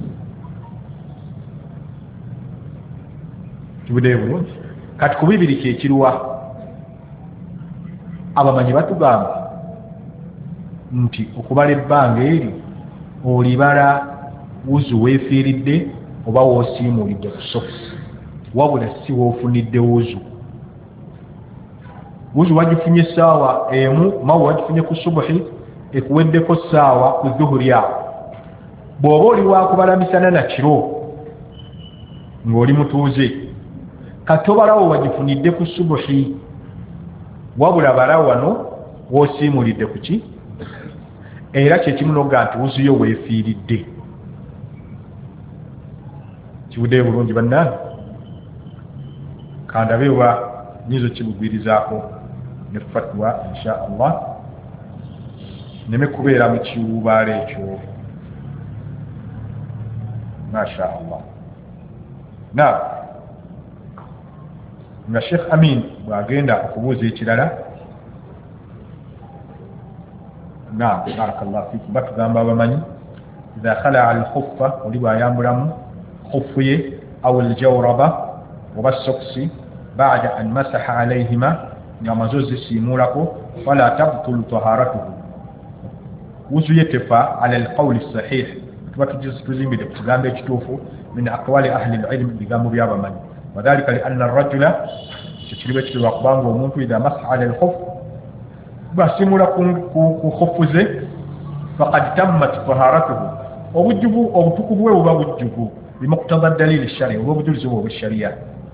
Kibuddeyo bulungi. Kati ku bibiri kyekiruwa abamanyi batugamba nti okubala ebbanga eri olibala wuzi weefiiridde oba woosiimuulidde ku socks, wabula si woofunidde wuzu. Wuzu wagifunye essaawa emu mawe wagifunye ku subuhi ekuweddeko ssaawa ku dhuhuri awo bw'oba oli wakubalamisana na kiro ng'oli mutuuze katobalawo wagifunidde ku subuhi wabula bala wano wosiimulidde ku ki era kyekimu noga nti wuzuyo weefiiridde kibuddeyo bulungi bannange kandabe oba nyizo kibugwirizaako ne fatwa insha allah neme kubeera mu kiwuubaalo ekyo masha allah na nga Sheikh Amin bwagenda okubuuza ekirala naam barakallahu fikum batugamba abamanyi idha khala al khuffa oli bwayambulamu khuffu ye au aljawraba oba soksi baada an masaha alayhima ng'amaze zisiimulako fala tabtulu taharatuhu wuzu ye tefa ala alqawli sahih tuba tuzimbidde ku kigambo ekituufu min aqwali ahli alilm bigambo byabamanyi wadhalika lianna arrajula kikiriwo ekitibwa kubanga omuntu idha masaha ala alkhuff basiimula ku khuffu ze faqad tammat taharatuhu obutukuvu bwe buba bujjuvu bimuqtada dalili shari oba obujulizi bwe obweshariya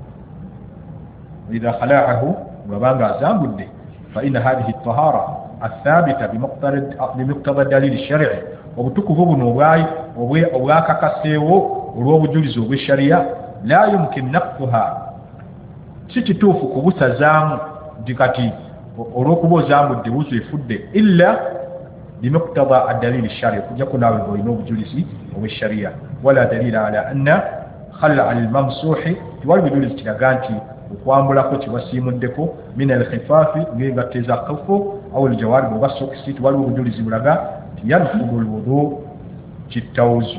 idha khala'ahu wabanga azambudde fa inna hadhihi at-tahara athabita bimuqtada dalili shari obutukuvu buno obwakakaseewo olw'obujulizi obweshariya la yumkin naqtuha si kituufu kubusazaamu nti kati olw'okuba ozambudde buzu efudde illa bimuqtada adalili shari okujjako naawe ng'olina obujulizi obweshariya wala dalila ala anna khalla almamsuhi tiwali bujulizi kiraga nti okwambulako kiwasiimuddeko min alkhifaafi ng'engatta eza khufu au aljawaribu oba sokisi tiwaliwo obujulizi bulaga nti yanfudu alwudu kittawuzu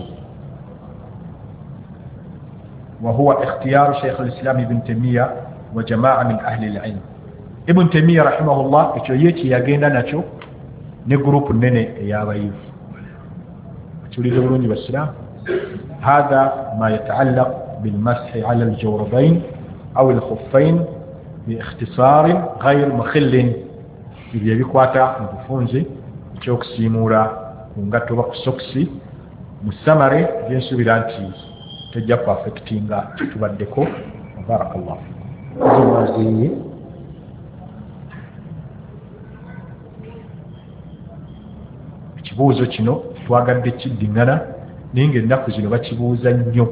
وهو اختيار شيخ الإسلام ابن تيمية وجماعة من أهل العلم ابن تيمية رحمه الله يتويتي يجينا نشو نجروب النني يا ضيف تريد بروني بالسلام هذا ما يتعلق بالمسح على الجوربين أو الخفين باختصار غير مخل إذا بيكواتا مفونزي تشوك سيمورا ونغاتو باك سوكسي مسامري جنسو بلانتي تجا بافكتينغا تتبدكو بارك الله فيك ekibuuzo kino twagadde kiddiŋŋana naye ng'ennaku zino bakibuuza nnyo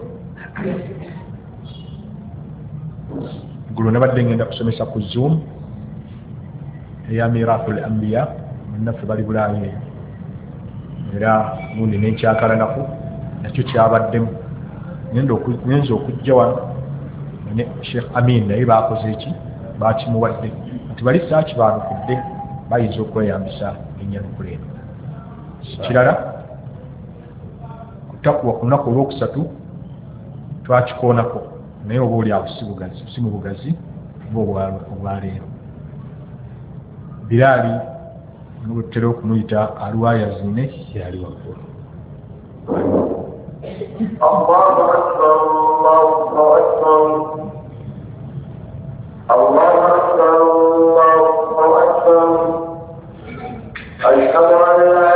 gulo nabadde ngenda kusomesa ku zoom eya miraatu al ambiya bannaffe bali bulaayo eyo era gundi nenkyakalanaku nakyo kyabaddemu nyenza okujja wano ne Sheikh Amin naye bakoze eki bakimuwadde nti bali saakibaanukudde bayinza okweyambisa ennyanukula eno kirala kutakuwa ku lunaku olwokusatu twakikoonako naye oba oli awo si mu bugazi obwaleero Bilaali nobutera okumuyita alwaya zine yali waggulu Allahu akbar Allahu akbar Allahu akbar Allahu akbar ashhadu an la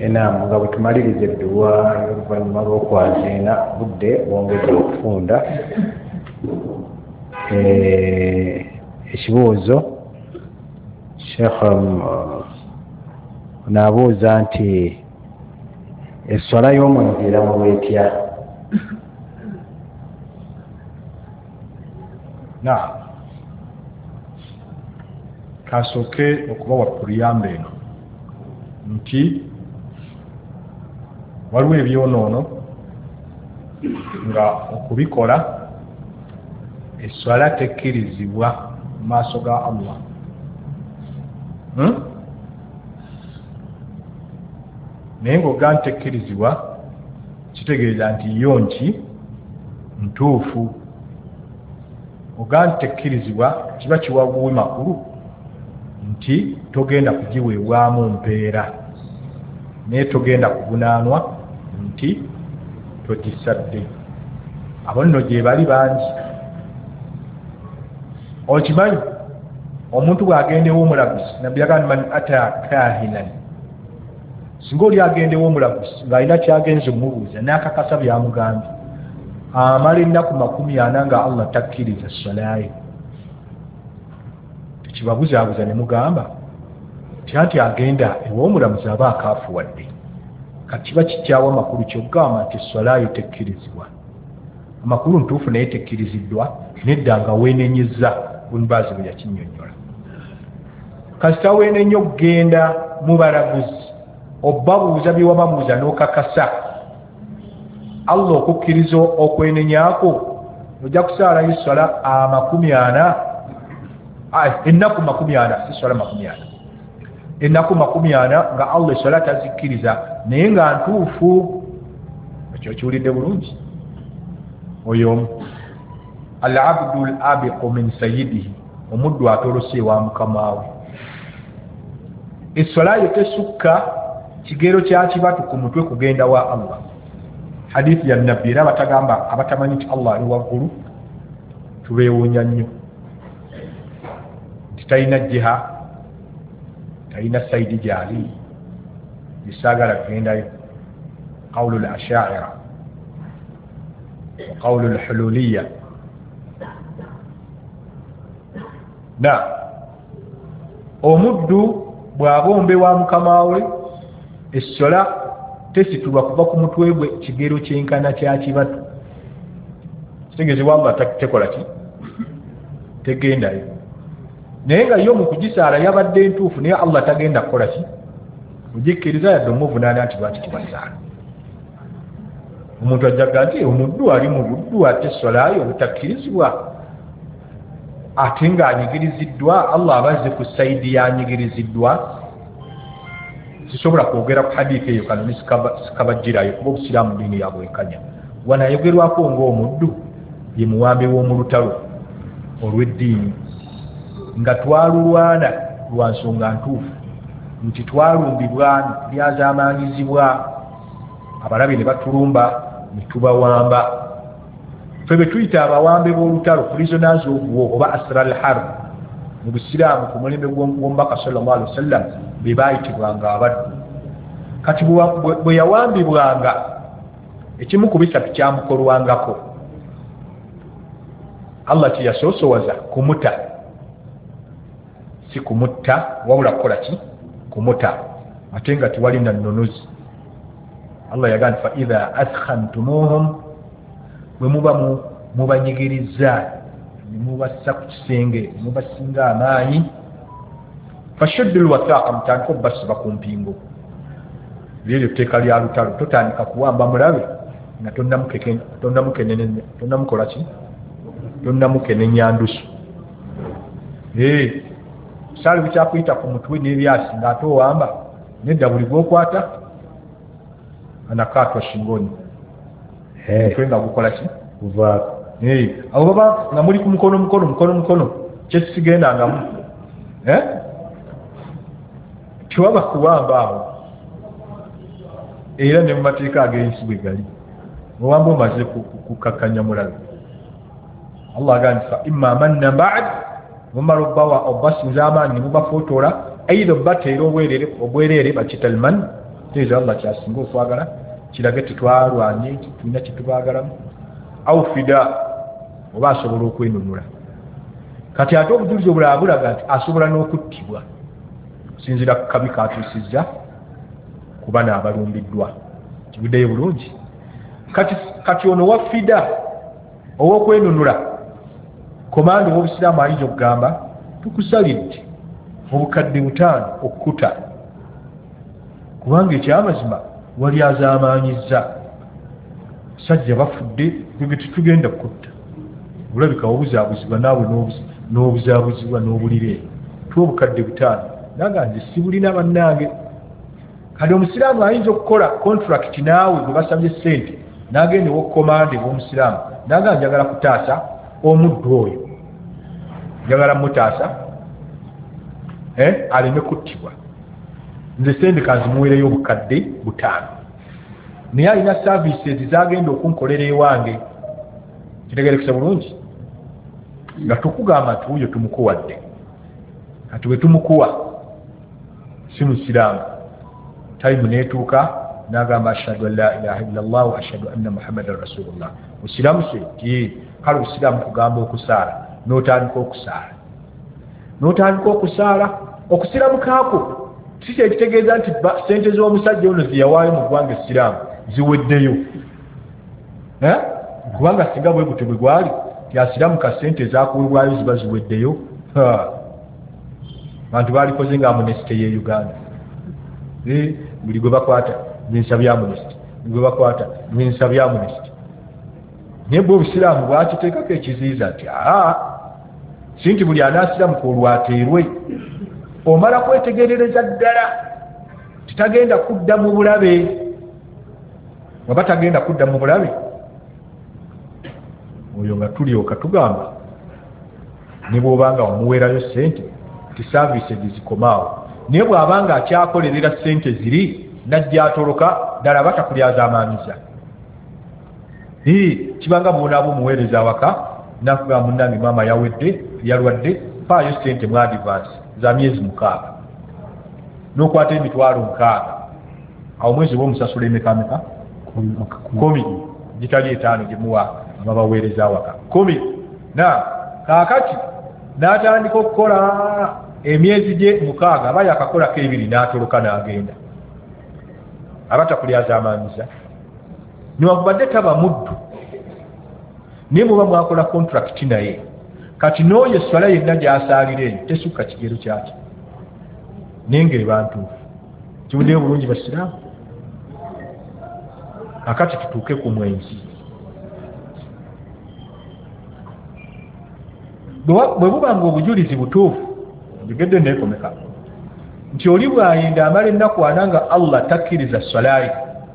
Naam, nga bwe tumaliriza edduwa y'oluvannyuma lw'okwaziina budde bwongedde okufunda. Ekibuuzo Sheikh naabuuza nti esswala y'omunziiramu bw'etya? Naam, kasooke okubawa puliyamba eno nti waliwo ebyonoono nga okubikola esswala tekkirizibwa mu maaso ga Allah. Naye ng'oga ntekkirizibwa kitegeeza nti yo nki ntuufu. Oga ntekkirizibwa kiba kiwaguwe makulu nti togenda kugiweebwamu mpeera naye togenda kuvunaanwa nti togisadde. Abo nno gye bali bangi. Okimanyi omuntu bw'agendewo omulaguzi, nabbi yagamba man ata kahinan, singa oli agendewo omulaguzi ng'alina kyagenze omubuuza n'akakasa byamugambye, amala ennaku 40 nga Allah takkiriza ssalaye, tekibabuzaabuza ne mugamba nti agenda ew'omulamuzi aba akaafuwadde. Kati kiba kityawa amakulu ky'okugamba nti essalayo tekkirizibwa. Amakulu ntuufu naye tekkiriziddwa, nedda nga weenenyezza bunbaazi bwe yakinnyonnyola. Kasita weenenya okugenda mu balaguzi obbabuuza bye wababuuza n'okakasa, Allah okukkiriza okwenenyaako ojja kusaalayo esswala 40, ennaku 40, si sswala 40, ennaku 40 nga Allah esswala tazikkiriza naye nga ntuufu. Ekyo kiwulidde bulungi. Oyo al-abdu al-abiqu min sayyidihi, omuddu atolose wa mukamaawe. Esswala yo tesukka kigero kya kibatu ku mutwe kugenda wa Allah. Hadithi ya nabbi era batagamba abatamanyi nti Allah ali waggulu tubeewuunya nnyo nti talina jiha, talina sayidi gyali, bisaagala kugendayo. Qawlu al-ashaira wa qawlu al-hululiya. Na omuddu bw'abombe wa mukamaawe, esswala tesitulwa kuva ku mutwe gwe kigero kyenkana kya kibatu. Kitegeezebwa Allah tekola ki? Tegendayo. Naye nga yo mu kugisaala yabadde ntuufu naye Allah tagenda kukola ki? Kugikkiriza yadde omuvunaana nti lwaki kibasaala. Omuntu ajjaga nti omuddu ali mu buddu ate esswala yo butakkirizibwa ate ng'anyigiriziddwa. Allah abazze ku sayidi y'anyigiriziddwa. Sisobola kwogera ku hadithi eyo kano sikabajjirayo kuba obusiraamu ddiini ya bwenkanya. Wanayogerwako ng'omuddu ye muwambe w'omu lutalo olw'eddiini nga twalulwana lwa nsonga ntuufu nti twalumbibwa, lyazaamaanyizibwa, abalabe ne batulumba ne tubawamba. Ffe be tuyita abawambe b'olutalo, prisoners of war oba asra al-harb mu busiraamu ku mulembe gw'omubaka sallallahu alaihi wasallam be baayitibwanga abaddu. Kati bwe yawambibwanga ekimu ku bisatu kyamukolwangako. Allah teyasoosowaza kumuta, si kumutta wabula kukola ki? Kumuta, ate nga tewali na nnonozi. Allah yagamba fa idha athkhantumuhum, bwe muba mubanyigiriza ne mubassa ku kisenge ne mubasinga amaanyi, fashuddu lwathaqa, mutandika obbasiba ku mpingo. Liryo tteeka lya lutalo, totandika kuwamba mulabe nga tonnamukola ki? Tonnamukenenya ndusu. Saali bukyakuyita ku mutwe n'ebyasi ng'ate owamba, nedda buli gw'okwata anakatwa shingoni. Mutwe nga gukola ki? Guvaako. Abo baba nga muli ku mukono kyesigendangamu. Tiwaba kuwamba awo. Era ne mu mateeka ag'ensi bwe gali. Muwamba omaze kukakkanya mulabe. Allah agamba imma manna ba'd, mumala obbasinza amaanyi ne mubafootola, aidha obbateera obwereere bakita alman, tegeeza Allah kyasinga okwagala kirage tetwalwanye tulina kyetubaagalamu au fida oba asobola okwenunula kati ate obujulizi obulala bulaga nti asobola n'okuttibwa sinzira ku kabi katuusizza ku bana abalumbiddwa kibuddeyo bulungi kati ono wa fida ow'okwenunula komanda ow'obusiraamu ayinza okugamba tukusalidde obukadde 5 okkuta kubanga ekyamazima wali azaamaanyizza sajja bafudde tetugenda kutta olabika obuzaabuzibwa naawe n'obuzaabuzibwa n'obulire twobukadde 5 naga nze sibulina bannange kati omusiraamu ayinza okukola contract naawe gwe basabye ssente n'agenda ew'okomande w'omusiraamu naga njagala kutaasa omuddu oyo njagala mutaasa aleme kuttibwa nze sente kanzimuweereyo obukadde 5 naye alina services zagenda okunkolera ewange kitegerekesa bulungi nga tukugamba nti uyo tumukuwadde kati bwe tumukuwa si musiraamu tayimu neetuuka n'agamba ashhadu an la ilaha illallah wa ashhadu anna muhammadan rasulullah musiraamu ki kale obusiraamu kugamba okusaala n'otandika okusaala okusiraamu kaako si kyekitegeeza nti sente z'omusajja ono ziyawaayo mu ggwanga essiraamu ziweddeyo kubanga singa bwe gutyo bwe gwali tyasiraamu ka sente zakuweebwayo ziba ziweddeyo bantu balikoze nga amunesite ye Uganda buli gwe bakwata ninsabya amunesite gwe bakwata ninsabya amunesite naye bwe obusiraamu bwakiteekako ekiziiza nti si nti buli anaasiramuka olwateerwe omala kwetegerereza ddala titagenda kudda mu bulabe waba tagenda kudda mu bulabe oyo nga tulyoka tugamba ne bw'obanga wamuweerayo ssente ti services zikomaawo naye bw'abanga akyakolerera ssente ziri najja atoloka ddala batakulyazaamaanyiza kibanga bwonaaba omuweereza awaka nakugamba munnange maama yalwadde faayo ssente mu advance za myezi 6 n'okwata emitwalo 6 awo mwezi bw'omusasula emekameka 10 gitali 5 gemuwa ababaweereza awaka 10 na kaakati n'atandika okukola emyezi gye 6 aba yakakolako 2 n'atoloka n'agenda abatakulyazaamaanyiza niwakubadde taba muddu naye muba mwakola contract naye kati n'oyo esswala yenna gy'asaalira eyo tesukka kigero kyaki naye ng'eba ntuufu kibuddeyo bulungi basiraamu akati tutuuke ku mwenzi bwe buba nga obujulizi butuufu njogedde neekomeka nti oli bw'ayenda amala ennaku ana nga Allah takkiriza swalayi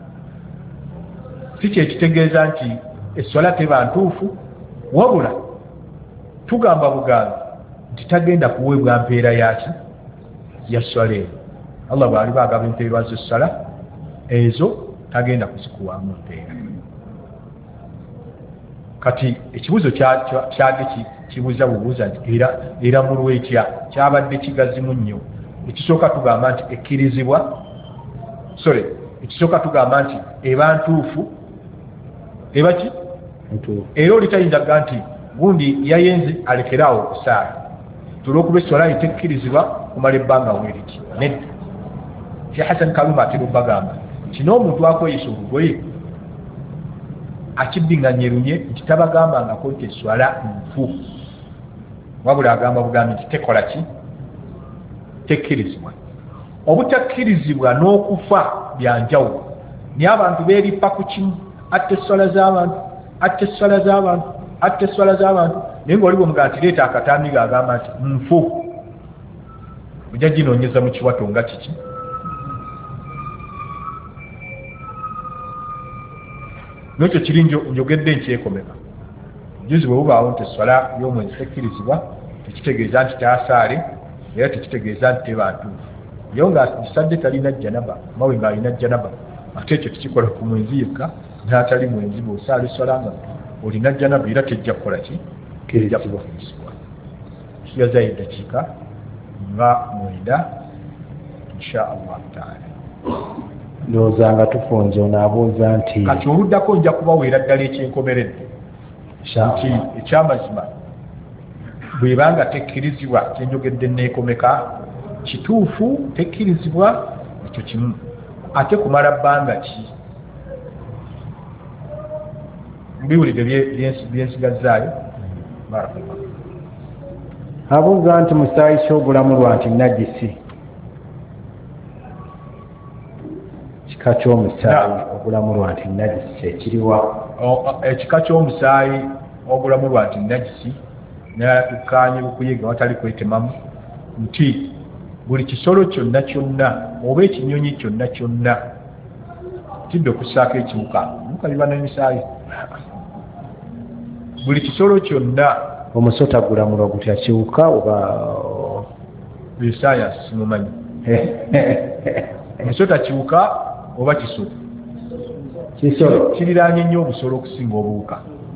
si kyekitegeeza nti esswala teba ntuufu wabula tugamba bugambi nti tagenda kuweebwa mpeera yaki ya swala eyo Allah bw'ali baagaba empeerwa z'esswala ezo tagenda kuzikuwaamu mpeera kati ekibuzo kyage kibuuza bubuuza nti era mu lwekya kyabadde kigazimu nnyo ekisooka tugamba nti ekkirizibwa ekisooka tugamba nti eba ntuufu eba ki era oli tayinza kuga nti gundi yayenze alekeraawo okusaala tulwokuba esswala etekkirizibwa kumala ebbanga weeriki nedda Sheikh Hassan Kaluma atera obbagamba kino omuntu akweyisa olugoye akiddinganyerunye nti tabagambangako nti esswala nfu wabula agamba bugambi nti tekola ki tekkirizibwa obutakkirizibwa n'okufa byanjawulo naye abantu beerippa ku kimu atta esswala z'abantu naye ng'oli bw'omugaa nti leeta akatambi gaagamba nti nfu ojja ginoonyeza mu kiwato nga kiki n'ekyo kiri njogedde nkyekomeka juzi bwe bubaawo nti esswala y'omwezi tekkirizibwa tekitegeeza nti taasaale era tekitegeeza nti teba ntuufu yo nga gisadde talina janaba mawe ng'alina janaba ate ekyo tekikola ku mwenzi yekka n'atali mwenzi bw'osaala esswala nga olina janaba era tejja kukola ki tejja kubafunisibwa kigazayo eddakiika nga 9 insha Allah taala ndowooza nga tufunze onaabuuza nti kati oluddako nja kubaweera ddala ekyenkomeredde nti ekyamazima bwebanga tekkirizibwa kyenjogedde neekomeka kituufu tekkirizibwa ekyo kimu ate kumala bbanga ki mbiwulidde byensigazaayo abuuza nti musaayi ky'obulamu lwa nti najisi ekika ky'omusaayi obulamu lwa nti najisi kyekiriwa ekika ky'omusaayi obulamu lwa nti najisi natukkaanye bukuyege watali kwetemamu nti buli kisolo kyonna kyonna oba ekinyonyi kyonna kyonna tidde okussaako ekiwuka omuka biba n'emisaayi buli kisolo kyonna omusota gulamulwa gutya kiwuka oba esayansi simumanyi omusota kiwuka oba kisolo kisolo kiriraanye nnyo obusolo okusinga obuwuka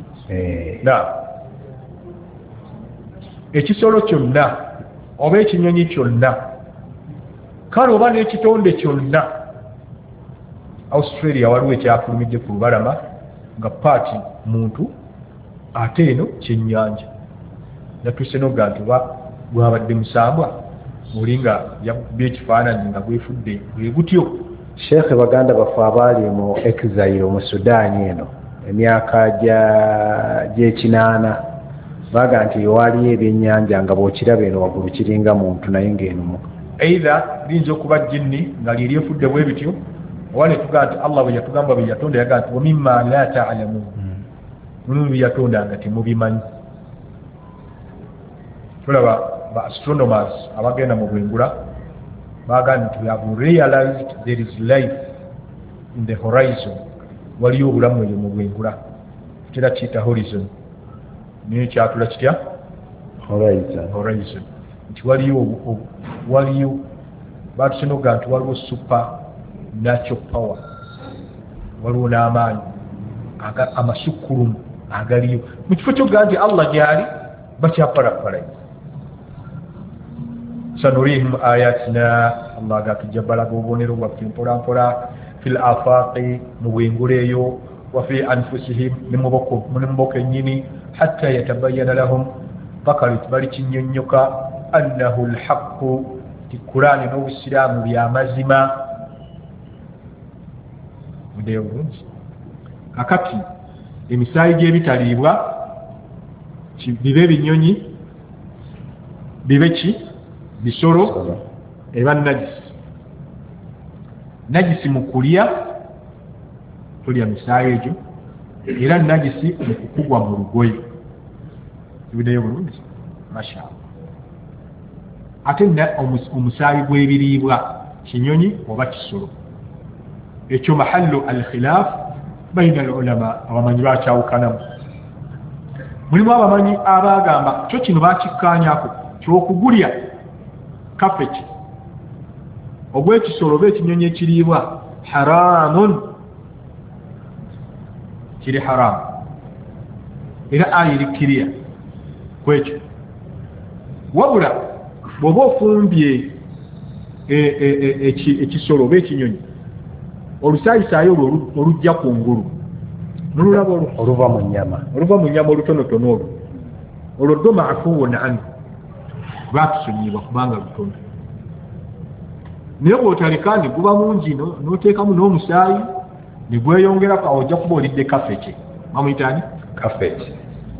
ekisolo kyonna oba ekinyonyi kyonna kale oba n'ekitonde kyonna Australia waliwo ekyafulumidde ku lubalama nga paati muntu ate eno kyennyanja yatuuse noga nti oba gwabadde musambwa oli nga yakubye ekifaananyi nga gwefudde bwe gutyo. Sheekhe baganda baffe abaali mu exile mu Sudaani eno emyaka gy'ekinaana baga nti waliyo ebyennyanja nga bw'okiraba eno waggulu kiringa muntu naye ng'eno either liyinza okuba jjinni nga lyefudde bwe bityo oba ne tugaa nti Allah bwe yatugamba bwe yatonda yagaa nti wamimma la ta'lamuun mulimu bye yatonda nga temubimanyi. Tulaba ba astronomers abagenda mu bwengula baga nti we have realized there is life in the horizon. Waliyo obulamu eyo mu bwengula kitera kiyita horizon niyo kyatula kitya horizon nti waliyo batusenoga nti waliwo super natural power waliwo n'amaanyi amasukulumu agaliyo mu kifo kyoga nti Allah gyali bakyapalapalayo. sanurihim ayatina Allah gatujja balaga obubonero bwaffe mpolampola fil afaqi mu bwengula eyo wa fi anfusihim ne mu boko ennyini hatta yatabayyana lahum paka bali kinnyonnyoka annahu alhaqqu ti Qur'ani n'obusiraamu by'amazima. Mudeyo bulungi kakati emisaayi gy'ebitaliibwa bibe ebinyonyi bibe ki bisolo eba najisi mu kulya tulya misaayi egyo era najisi mu kukugwa mu lugoye bideyo bulungi mashallah. Ate omusaayi gw'ebiriibwa kinyonyi oba kisolo ekyo mahallu al-khilaf baina al-ulama abamanyi bakyawukanamu. Mulimu abamanyi abagamba kyo kino bakikkaanyako kyokugulya kafeti ogw'ekisolo oba ekinyonyi ekiriibwa haramun kiri haramu era aya erikiriya kwekyo wabula bw'oba ofumbye ekisolo oba ekinyonyi olusaayisaayi olwo olujja ku ngulu mululaba oluva mu nnyama olutonotono olwo ddo maafuwun anhu lwatusonyiyibwa kubanga lutono. Naye bw'otaleka ne guba mungi n'oteekamu n'omusaayi ne gweyongerako awo ojja kuba olidde kafeti bamuyitaani kafeti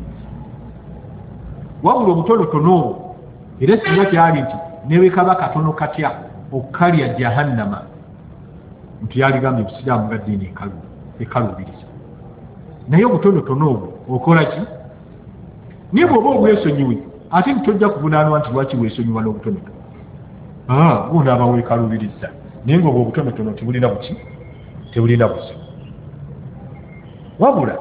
wabula obutonotono obwo era singa kyali nti newekaba katono katya okukalya jahannama nti yaligambye ebusiraamu nga ddiini ekalubiriza naye obutonotono obwo okola ki naye bw'oba obwesonyiwe ate tojja kuvunaanwa nti lwaki bwesonyiwa n'obutonotono bunaaba weekalubiriza naye ngaobwo obutonotono tebulina buki tebulina buzibu wabula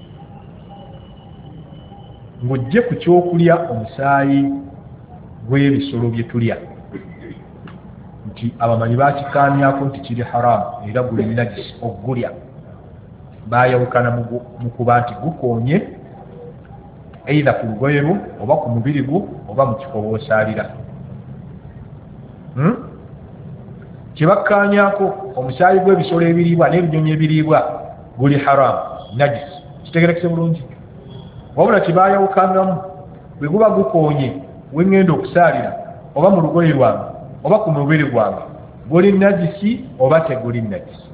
ng'ojje ku kyokulya omusaayi gw'ebisolo bye tulya nti abamanyi bakikaanyako nti kiri haramu era guli najisi okugulya bayawukana mu kuba nti gukoonye either ku lugoye lwo oba ku mubiri gwo oba mu kifo w'osaalira. kibakkaanyaako omusaayi gw'ebisolo ebiriibwa n'ebinyonyi ebiriibwa guli haram najis kitegerekese bulungi wabula kibaayawukangamu bwe guba gukoonye wengenda okusaalira oba mu lugoye lwange oba ku mubiri gwange guli najisi oba teguli najisi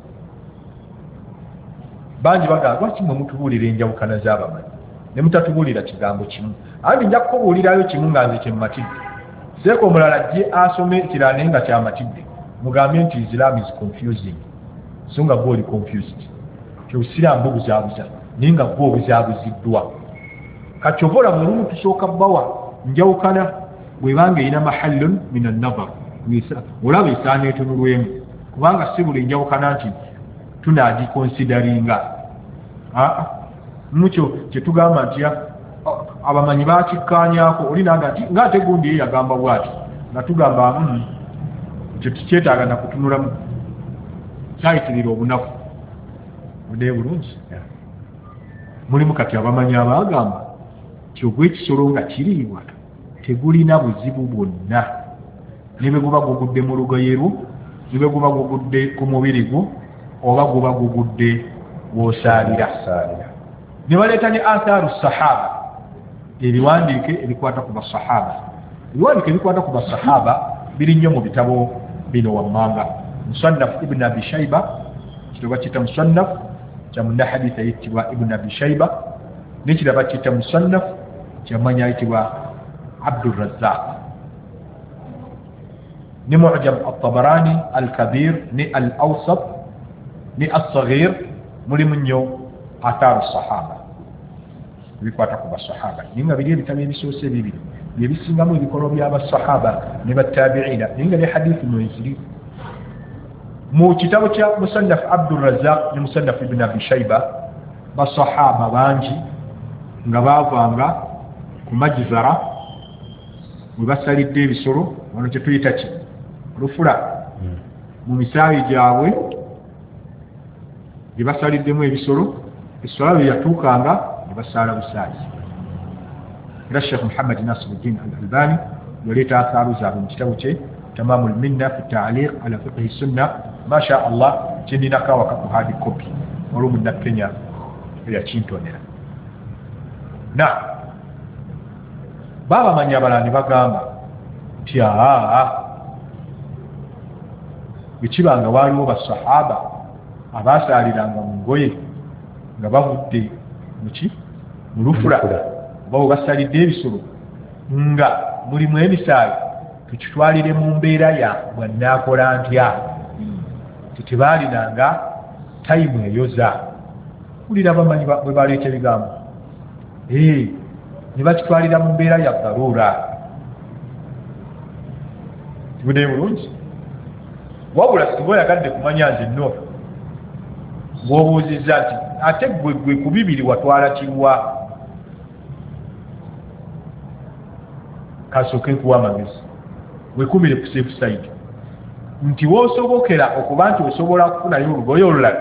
bangi bagamba lwaki mwe mutubuulira enjawukana z'abamanyi ne mutatubuulira kigambo kimu andi nja kukubuulirayo kimu nga nze kyemmatidde seeka omulala ajje asome ekirala naye nga kyamatidde mugambye nti Islam is confusing so nga gwe oli confused kyobusiraamu bubuzaabuza naye nga gwe obuzaabuziddwa katyovola mu lumu tusooka bbawa njawukana bwebanga erina mahallun min an-nazar olaba esaana etunulwemu kubanga si buli njawukana nti tunagikonsideringa mukyo kyetugamba nti abamanyi bakikkaanyaako oli nanga nti ngaate gundi ye yagamba bwati nga tugamba ekyo tukyetaaga nakutunulamu kyayitirira obunafu budde bulungi mulimu kati abamanyi abagamba kyogwekisolo nga kiriibwa tegulina buzibu bwonna ne bwe guba gugudde mu lugoye lwo ne bwe guba gugudde ku mubiri gwo oba guba gugudde w'osaalira ne baleeta ne athaaru sahaba ebiwandiike ebikwata ku basahaba ebiwandiike ebikwata ku basahaba biri nnyo mu bitabo bino wammanga musannaf ibn abi shaiba kito bakiyita musannaf kya munnahadith ayitibwa ibn abi shaiba nekira bakiyita musannaf kyamanya ayitibwa abdurrazzaq ni mu'jam at-tabarani al-kabir ni al-awsat ni as-saghir mulimu nnyo atharu sahaba bikwata ku basahaba ninga biri ebitabo ebisoose bibiri byebisingamu ebikolwa by'abasahaba ne battabiina ninga ne hadithi mweziri mu kitabo kya musannaf abdurrazzaq ne musannaf ibn abi shaiba basahaba bangi nga baavanga ku majizara we basalidde ebisolo wano kyetuyita ki lufula mu misaayi gyabwe gye basaliddemu ebisolo essola bwe yatuukanga ne basaala busaazi era Sheikh Muhammad Nasiruddin al-Albani yaleeta athaaru zaabwe mu kitabo kye Tamamul Minna fi ta'liq ala fiqhi sunna masha Allah kyeninako awaka ku hard copy olwo munnakenya eyakintonera na babamanyi abalala ne bagamba nti bwekibanga waaliwo basahaba abasaaliranga mu ngoye nga bavudde muki mu lufula oba we basalidde ebisolo nga mulimu emisaayi tukitwalire mu mbeera ya bwannaakola ntya tetebaalinanga tayimu eyoza kulira bamanyi bwe baleeta ebigambo ne bakitwalira mu mbeera ya daruura tibudde bulungi wabula singa oyagadde kumanya nze nno ng'obuuzizza nti ate gwe ku bibiri watwala kiwa kasooke nkuwa amagezi wekumire ku safe side nti woosobokera okuba nti osobola kufunayo olugoye olulala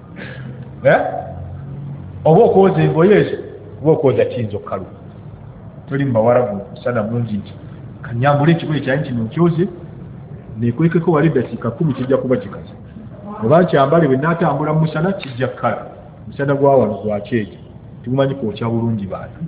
oba okwoza engoye ezo oba okwoza kiyinza okkalu toli mubawarabu musana mungi nti kanyambula ekigoye kyanyi kino nkyoze nekwekeko wali dakiika 10 kijja kuba kikaze oba nkyambale bwe naatambula mu musana kijja kkala musana gwa wano gwakyejo tigumanyi kwokya bulungi bantu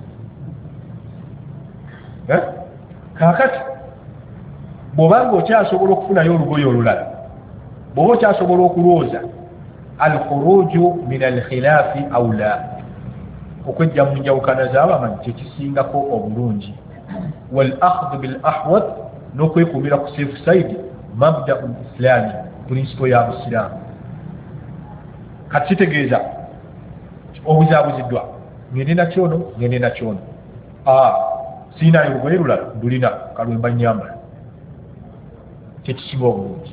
kaakati bw'obanga okyasobola okufunayo olugoye olulala bw'oba okyasobola okulwoza alkhuruju min alkhilaafi aula okwejja mu njawukana z'abamanyi kyekisingako obulungi wal akhdhu bil ahwad n'okwekuumira ku safe side mabda'u islami principle ya busiraamu kati kitegeeza obuzaabuziddwa ngende nakyono ngende nakyono siinayo olugoye lulala ndulina kalwemba nyambala kyekisinga obulungi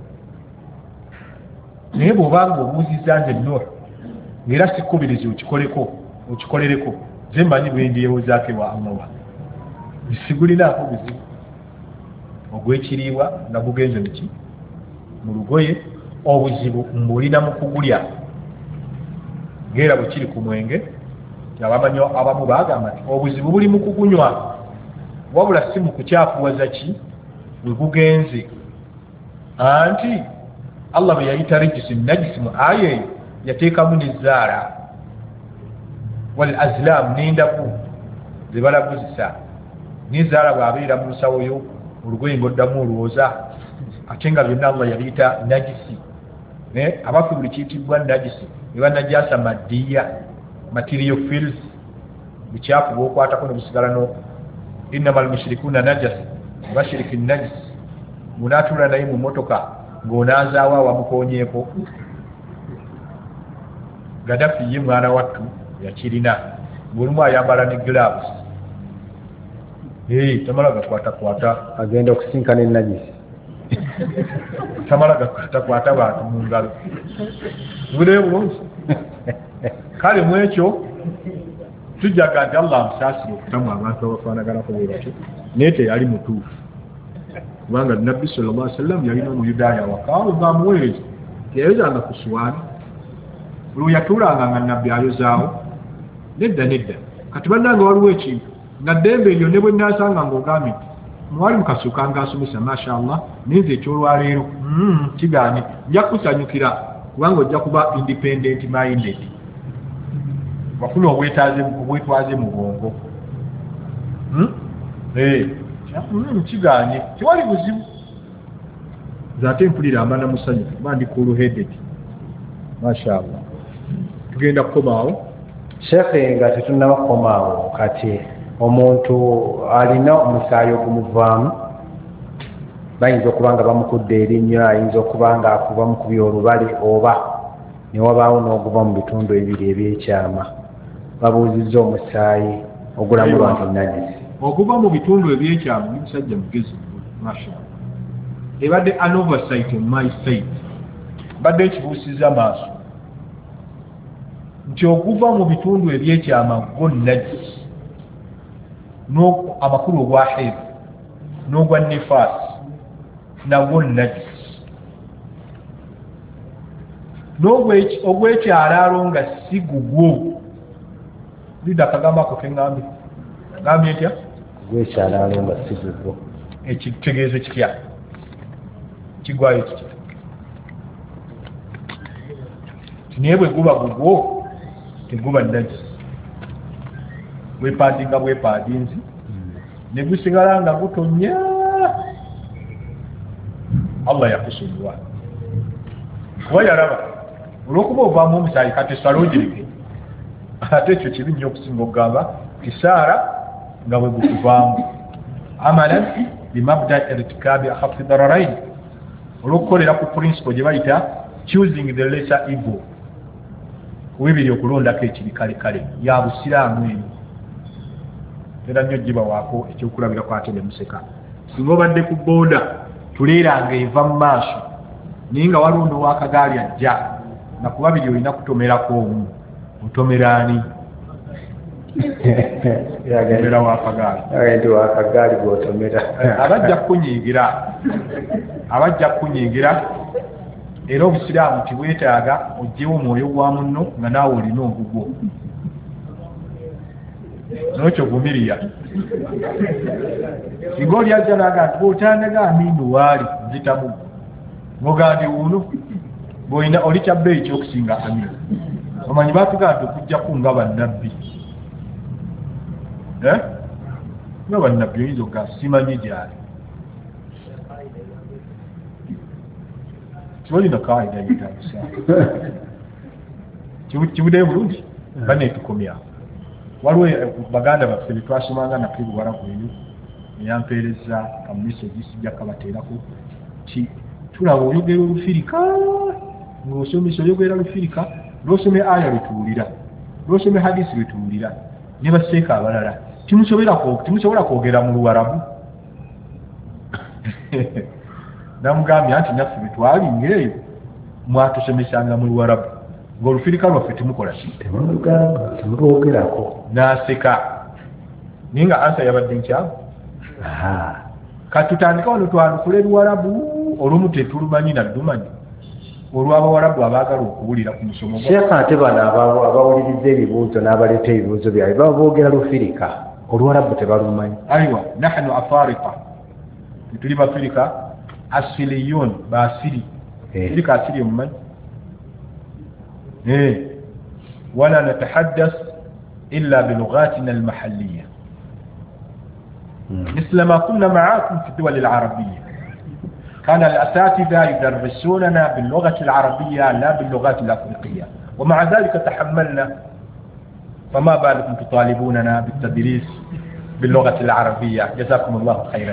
naye bw'obanga obuuzizza nze nno ng'era sikubirizi okikolereko ze mmanyi bwe ndyewozaako ewa Allah wange bisigulinaako buzibu ogw'ekiriibwa nga gugenze muki mu lugoye obuzibu mbulina mu kugulya ng'era bwe kiri ku mwenge abamanyi abamu baagamba nti obuzibu buli mu kugunywa wabula si mu kukyafuwaza ki we gugenze anti Allah bwe yayita rijisi najisi mu aya eyo yateekamu nezaala wal azlam n'endaku ze balaguzisa nezaala bw'abeera mu nsawo yo olugoye ng'oddamu olwoza ate nga byonna Allah yabiyita najisi abafu buli kiyitibwa najisi ne banajasa maddiya material filth bukyafu bw'okwatako ne busigala no innama almushrikuuna najas bashiriki najis munaatula naye mu motoka ng'onaazaawo awamukoonyeeko Gaddafi ye mwana wattu yakirina ng'olumu ayambala ne gloves tamala gakwatakwata agenda okusinkana enajisi tamala gakwatakwata bantu mu ngalo buleyo bulungi kale mu ekyo tujjaga nti Allah amusaasire okutamu abantu abafaanaganako bwe batyo naye teyali mutuufu kubanga nabbi sallallahu alaihi wasallam yalina omuyudaaya wakaawe ng'amuweereza teyayozanga ku suwaani olwo yatuulanga nga nabbi ayozaawo nedda kati bannanga waliwo ekintu nga ddembe eryo ne bwe nnaasanga ng'ogambye mwali mukasuuka ng'asomesa mashallah ninze ekyolwaleero kigaanye nja kusanyukira kubanga ojja kuba independent minded wafuna obwetwaze mu bwongo kigaanye tewali buzibu zaate mpulira amana musanyufu kuba ndi cool-headed mashallah tugenda kukomaawo shekhe nga tetunnaba kukomaawo kati omuntu alina omusaayi ogumuvaamu bayinza okuba nga bamukudde erinnya ayinza okuba nga akuba mukubya olubale oba newabaawo n'oguva mu bitundu ebiri ebyekyama babuuzizza omusaayi ogulamulwa nti najisi okuva mu bitundu ebyekyama ni musajja mugezi mashallah ebadde an oversight on my side badde ekibuusiza maaso nti okuva mu bitundu ebyekyama go najisi amakulu obwa hedhi n'ogwa nefaasi nagwo najisi ogwekyalaalo nga si gugwo lida akagamba ako keŋŋambye ngambye ntya ogwekyalaalo nga si gugwo ekitegeezo kitya kigwayo kitya naye bwe guba gugwo teguba najisi bwepaadinga bwepaadinzi ne gusigala nga gutonya Allah yakusulwa kuba yalaba olwokuba ovaamu omusaayi kati eswala ogireke ate ekyo kibi nnyo okusinga okugamba kisaara nga bwe gukuvaamu amalan bimabda irtikabi akhafi dararain olwokukolera ku principle gye bayita choosing the lesser evil webiri okulondako ekiri kalekale ya busiraamu eyo era nnyo gibawaako ekyokulabirako ate ne museka singa obadde ku booda tuleeranga eva mu maaso naye nga waliwo n'owakagaali ajja na kuba biri olina kutomerako omu otomeraani tomera wakagaali gwotomera abajja kukunyiigira era obusiraamu tibwetaaga ogyewo omwoyo gwa munno nga naawe olina ogugwo nokyo vumiriya singa oli ajja naga nti bw'otandaga amiinu waali nzitamu ng'ogambye wuuno bw'olina oli kyabbeeyi ky'okusinga amiinu omanyi baatugaa nti okujjaku nga bannabbi nga bannabbi oyinza okugaa simanyi gyali kibalina kawaida yetagisa kibuddeyo bulungi banetukomyawo waliwo baganda baffe betwasomanga nako ebiwarabu eyo eyampeereza kamumeseji sijja kabateerako ti tulaba oyogera olufirika ng'osomesa oyogera lufirika lwosome aya lwetuwulira lwosome hadisi lwetuwulira ne baseeka abalala timusobola kwogera mu luwarabu namugambye nti naffe betwalinga eyo mwatusomesanga mu luwarabu ng'olufirika lwaffe timukola temulwogerako n'aseka naye nga ansa yabadde nkyamu katutandika wano twanukula luwarabu olumu tetulumanyi naddumanyi olw'abawarabu abaagala okuwulira ku musomo sheekha ate bano abawuliriza ebibuuzo n'abaleeta ebibuuzo byabwe baba boogera lufirika olwarabu tebalumanyi aiwa nahnu afarika tetuli bafirika asiliyun basiri ili kasiri mman wala natahaddath illa bilughatina almahalliyya مثل ما كنا معاكم في الدول العربية كان الأساتذة يدرسوننا باللغة العربية لا باللغات الأفريقية ومع ذلك تحملنا فما بالكم تطالبوننا بالتدريس باللغة العربية جزاكم الله خيرا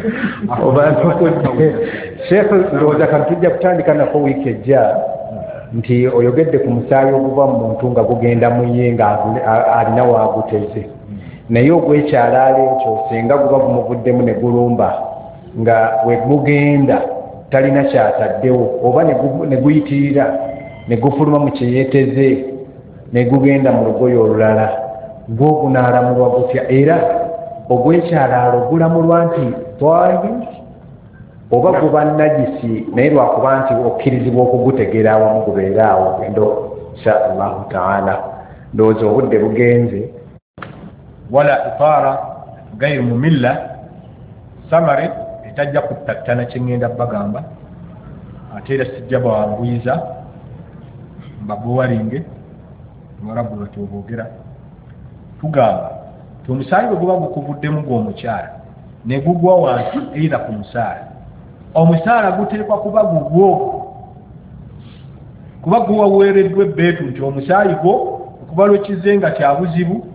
شيخ لوزا كان tujja kutandika nako wiiki ejja nti oyogedde ku musaayi oguva mu muntu nga gugenda mu ye nga alina waaguteze naye ogwekyalaala ekyo singa guba gumuvuddemu ne gulumba nga we gugenda talina kyataddewo oba ne guyitirira ne gufuluma mu kyeyeeteze ne gugenda mu lugoye olulala gw'ogunaalamulwa gutya era ogwekyalaala ogulamulwa nti twali oba guba najisi naye lwakuba nti okkirizibwa okugutegeera awamu gubeera awo gendo insha allahu taala ndowooza obudde bugenze wala itaara gairu mumilla samare etajja kuttattana kyengenda bagamba ate era sijja bawanguyiza mbabuwalinge abarabu batoboogera tugamba ti omusaayi bwe guba gukuvuddemu gw'omukyala ne gugwa wansi eira ku musaala omusaala guteekwa kuba gugwo kuba guwaweereddwa ebbeetu nti omusaayi gwo okuba lwekize nga kya buzibu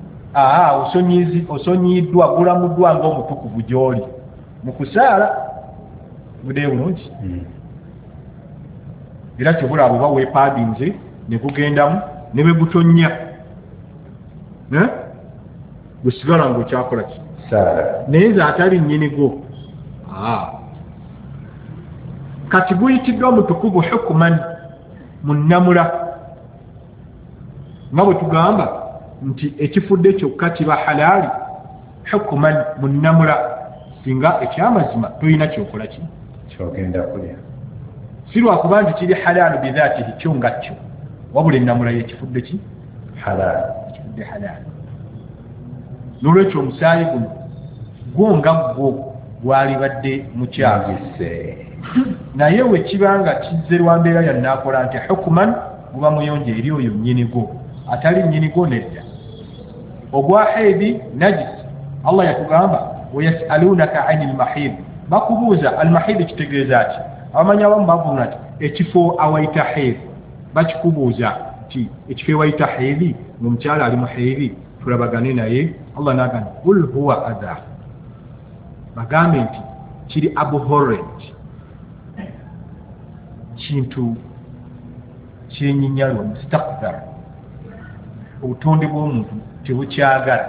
osonyiiddwa gulamuddwa ng'omutukuvu gy'oli mu kusaala budde bulungi era kyobula abo ba weepaadinze ne gugendamu ne bwe gutonnya gusigala ng'okyakola ki naye ze atali nnyini gwo kati guyitiddwa omutukuvu hukuman munnamula nga bwe tugamba nti ekifudde kyokka kiba halaali hukuman munnamula singa ekyamazima tolina kyokola ki kyogenda kulya si lwakuba nti kiri halaalu bidhaatihi kyo nga kyo wabula ennamula yekifudde ki ekifudde halaali n'olwekyo omusaayi guno gwo nga gwo gwalibadde mukyagise naye we kiba nga kizze lwa mbeera yannaakola nti hukuman guba muyonjo eri oyo nnyini gwo atali nnyini gwo nedda ogwa haidi najis allah yatugamba wayasalunaka ani lmahid bakubuuza almahidi kitegeeza ki abamanyi abamu bavuna ti ekifo awayita haidi bakikubuuza ti ekifo ewayita haidi ngaomukyala ali mu haidi tulabagane naye allah nagamba qul huwa adha bagambe nti kiri abhorrent kintu kyenyinyalwa mustakbar obutonde bw'omuntu tebukyagala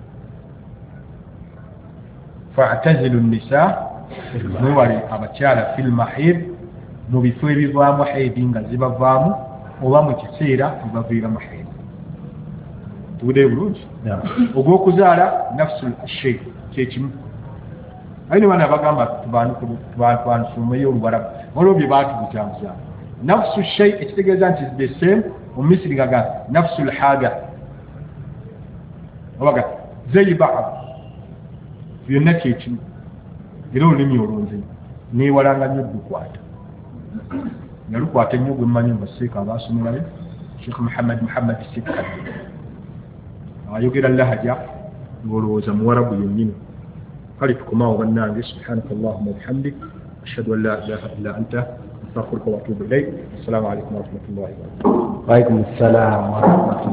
fa'tazilu nisa mwewale abakyala fil mahid mu bifo ebivaamu haidi nga zibavaamu oba mu kiseera ebaviira mu haidi tubudde bulungi ogw'okuzaala nafsul ashei kyekimu ayi ne bana bagamba twansumeyo olubalabu waliwo bye baatubuzabuza nafsu shei ekitegeeza nti the same omumisiri gaga nafsu lhaga obaga zeyi baad byonna kyekimu era olulimi olunzi neewalanga nnyo lukwata nalukwata ennyo gwe mmanyi mubaseeka abaasomerayo sheikh muhammad sikka ayogera lahaja ng'olowooza muwarabu yennyini kale tukomaawo bannange subhanaka allahumma wabihamdik ashhadu an la ilaha illa anta astaghfiruka wa atubu ilayk assalamu alaikum wa rahmatullahi wa barakatuh. Wa alaikum assalam wa rahmatullahi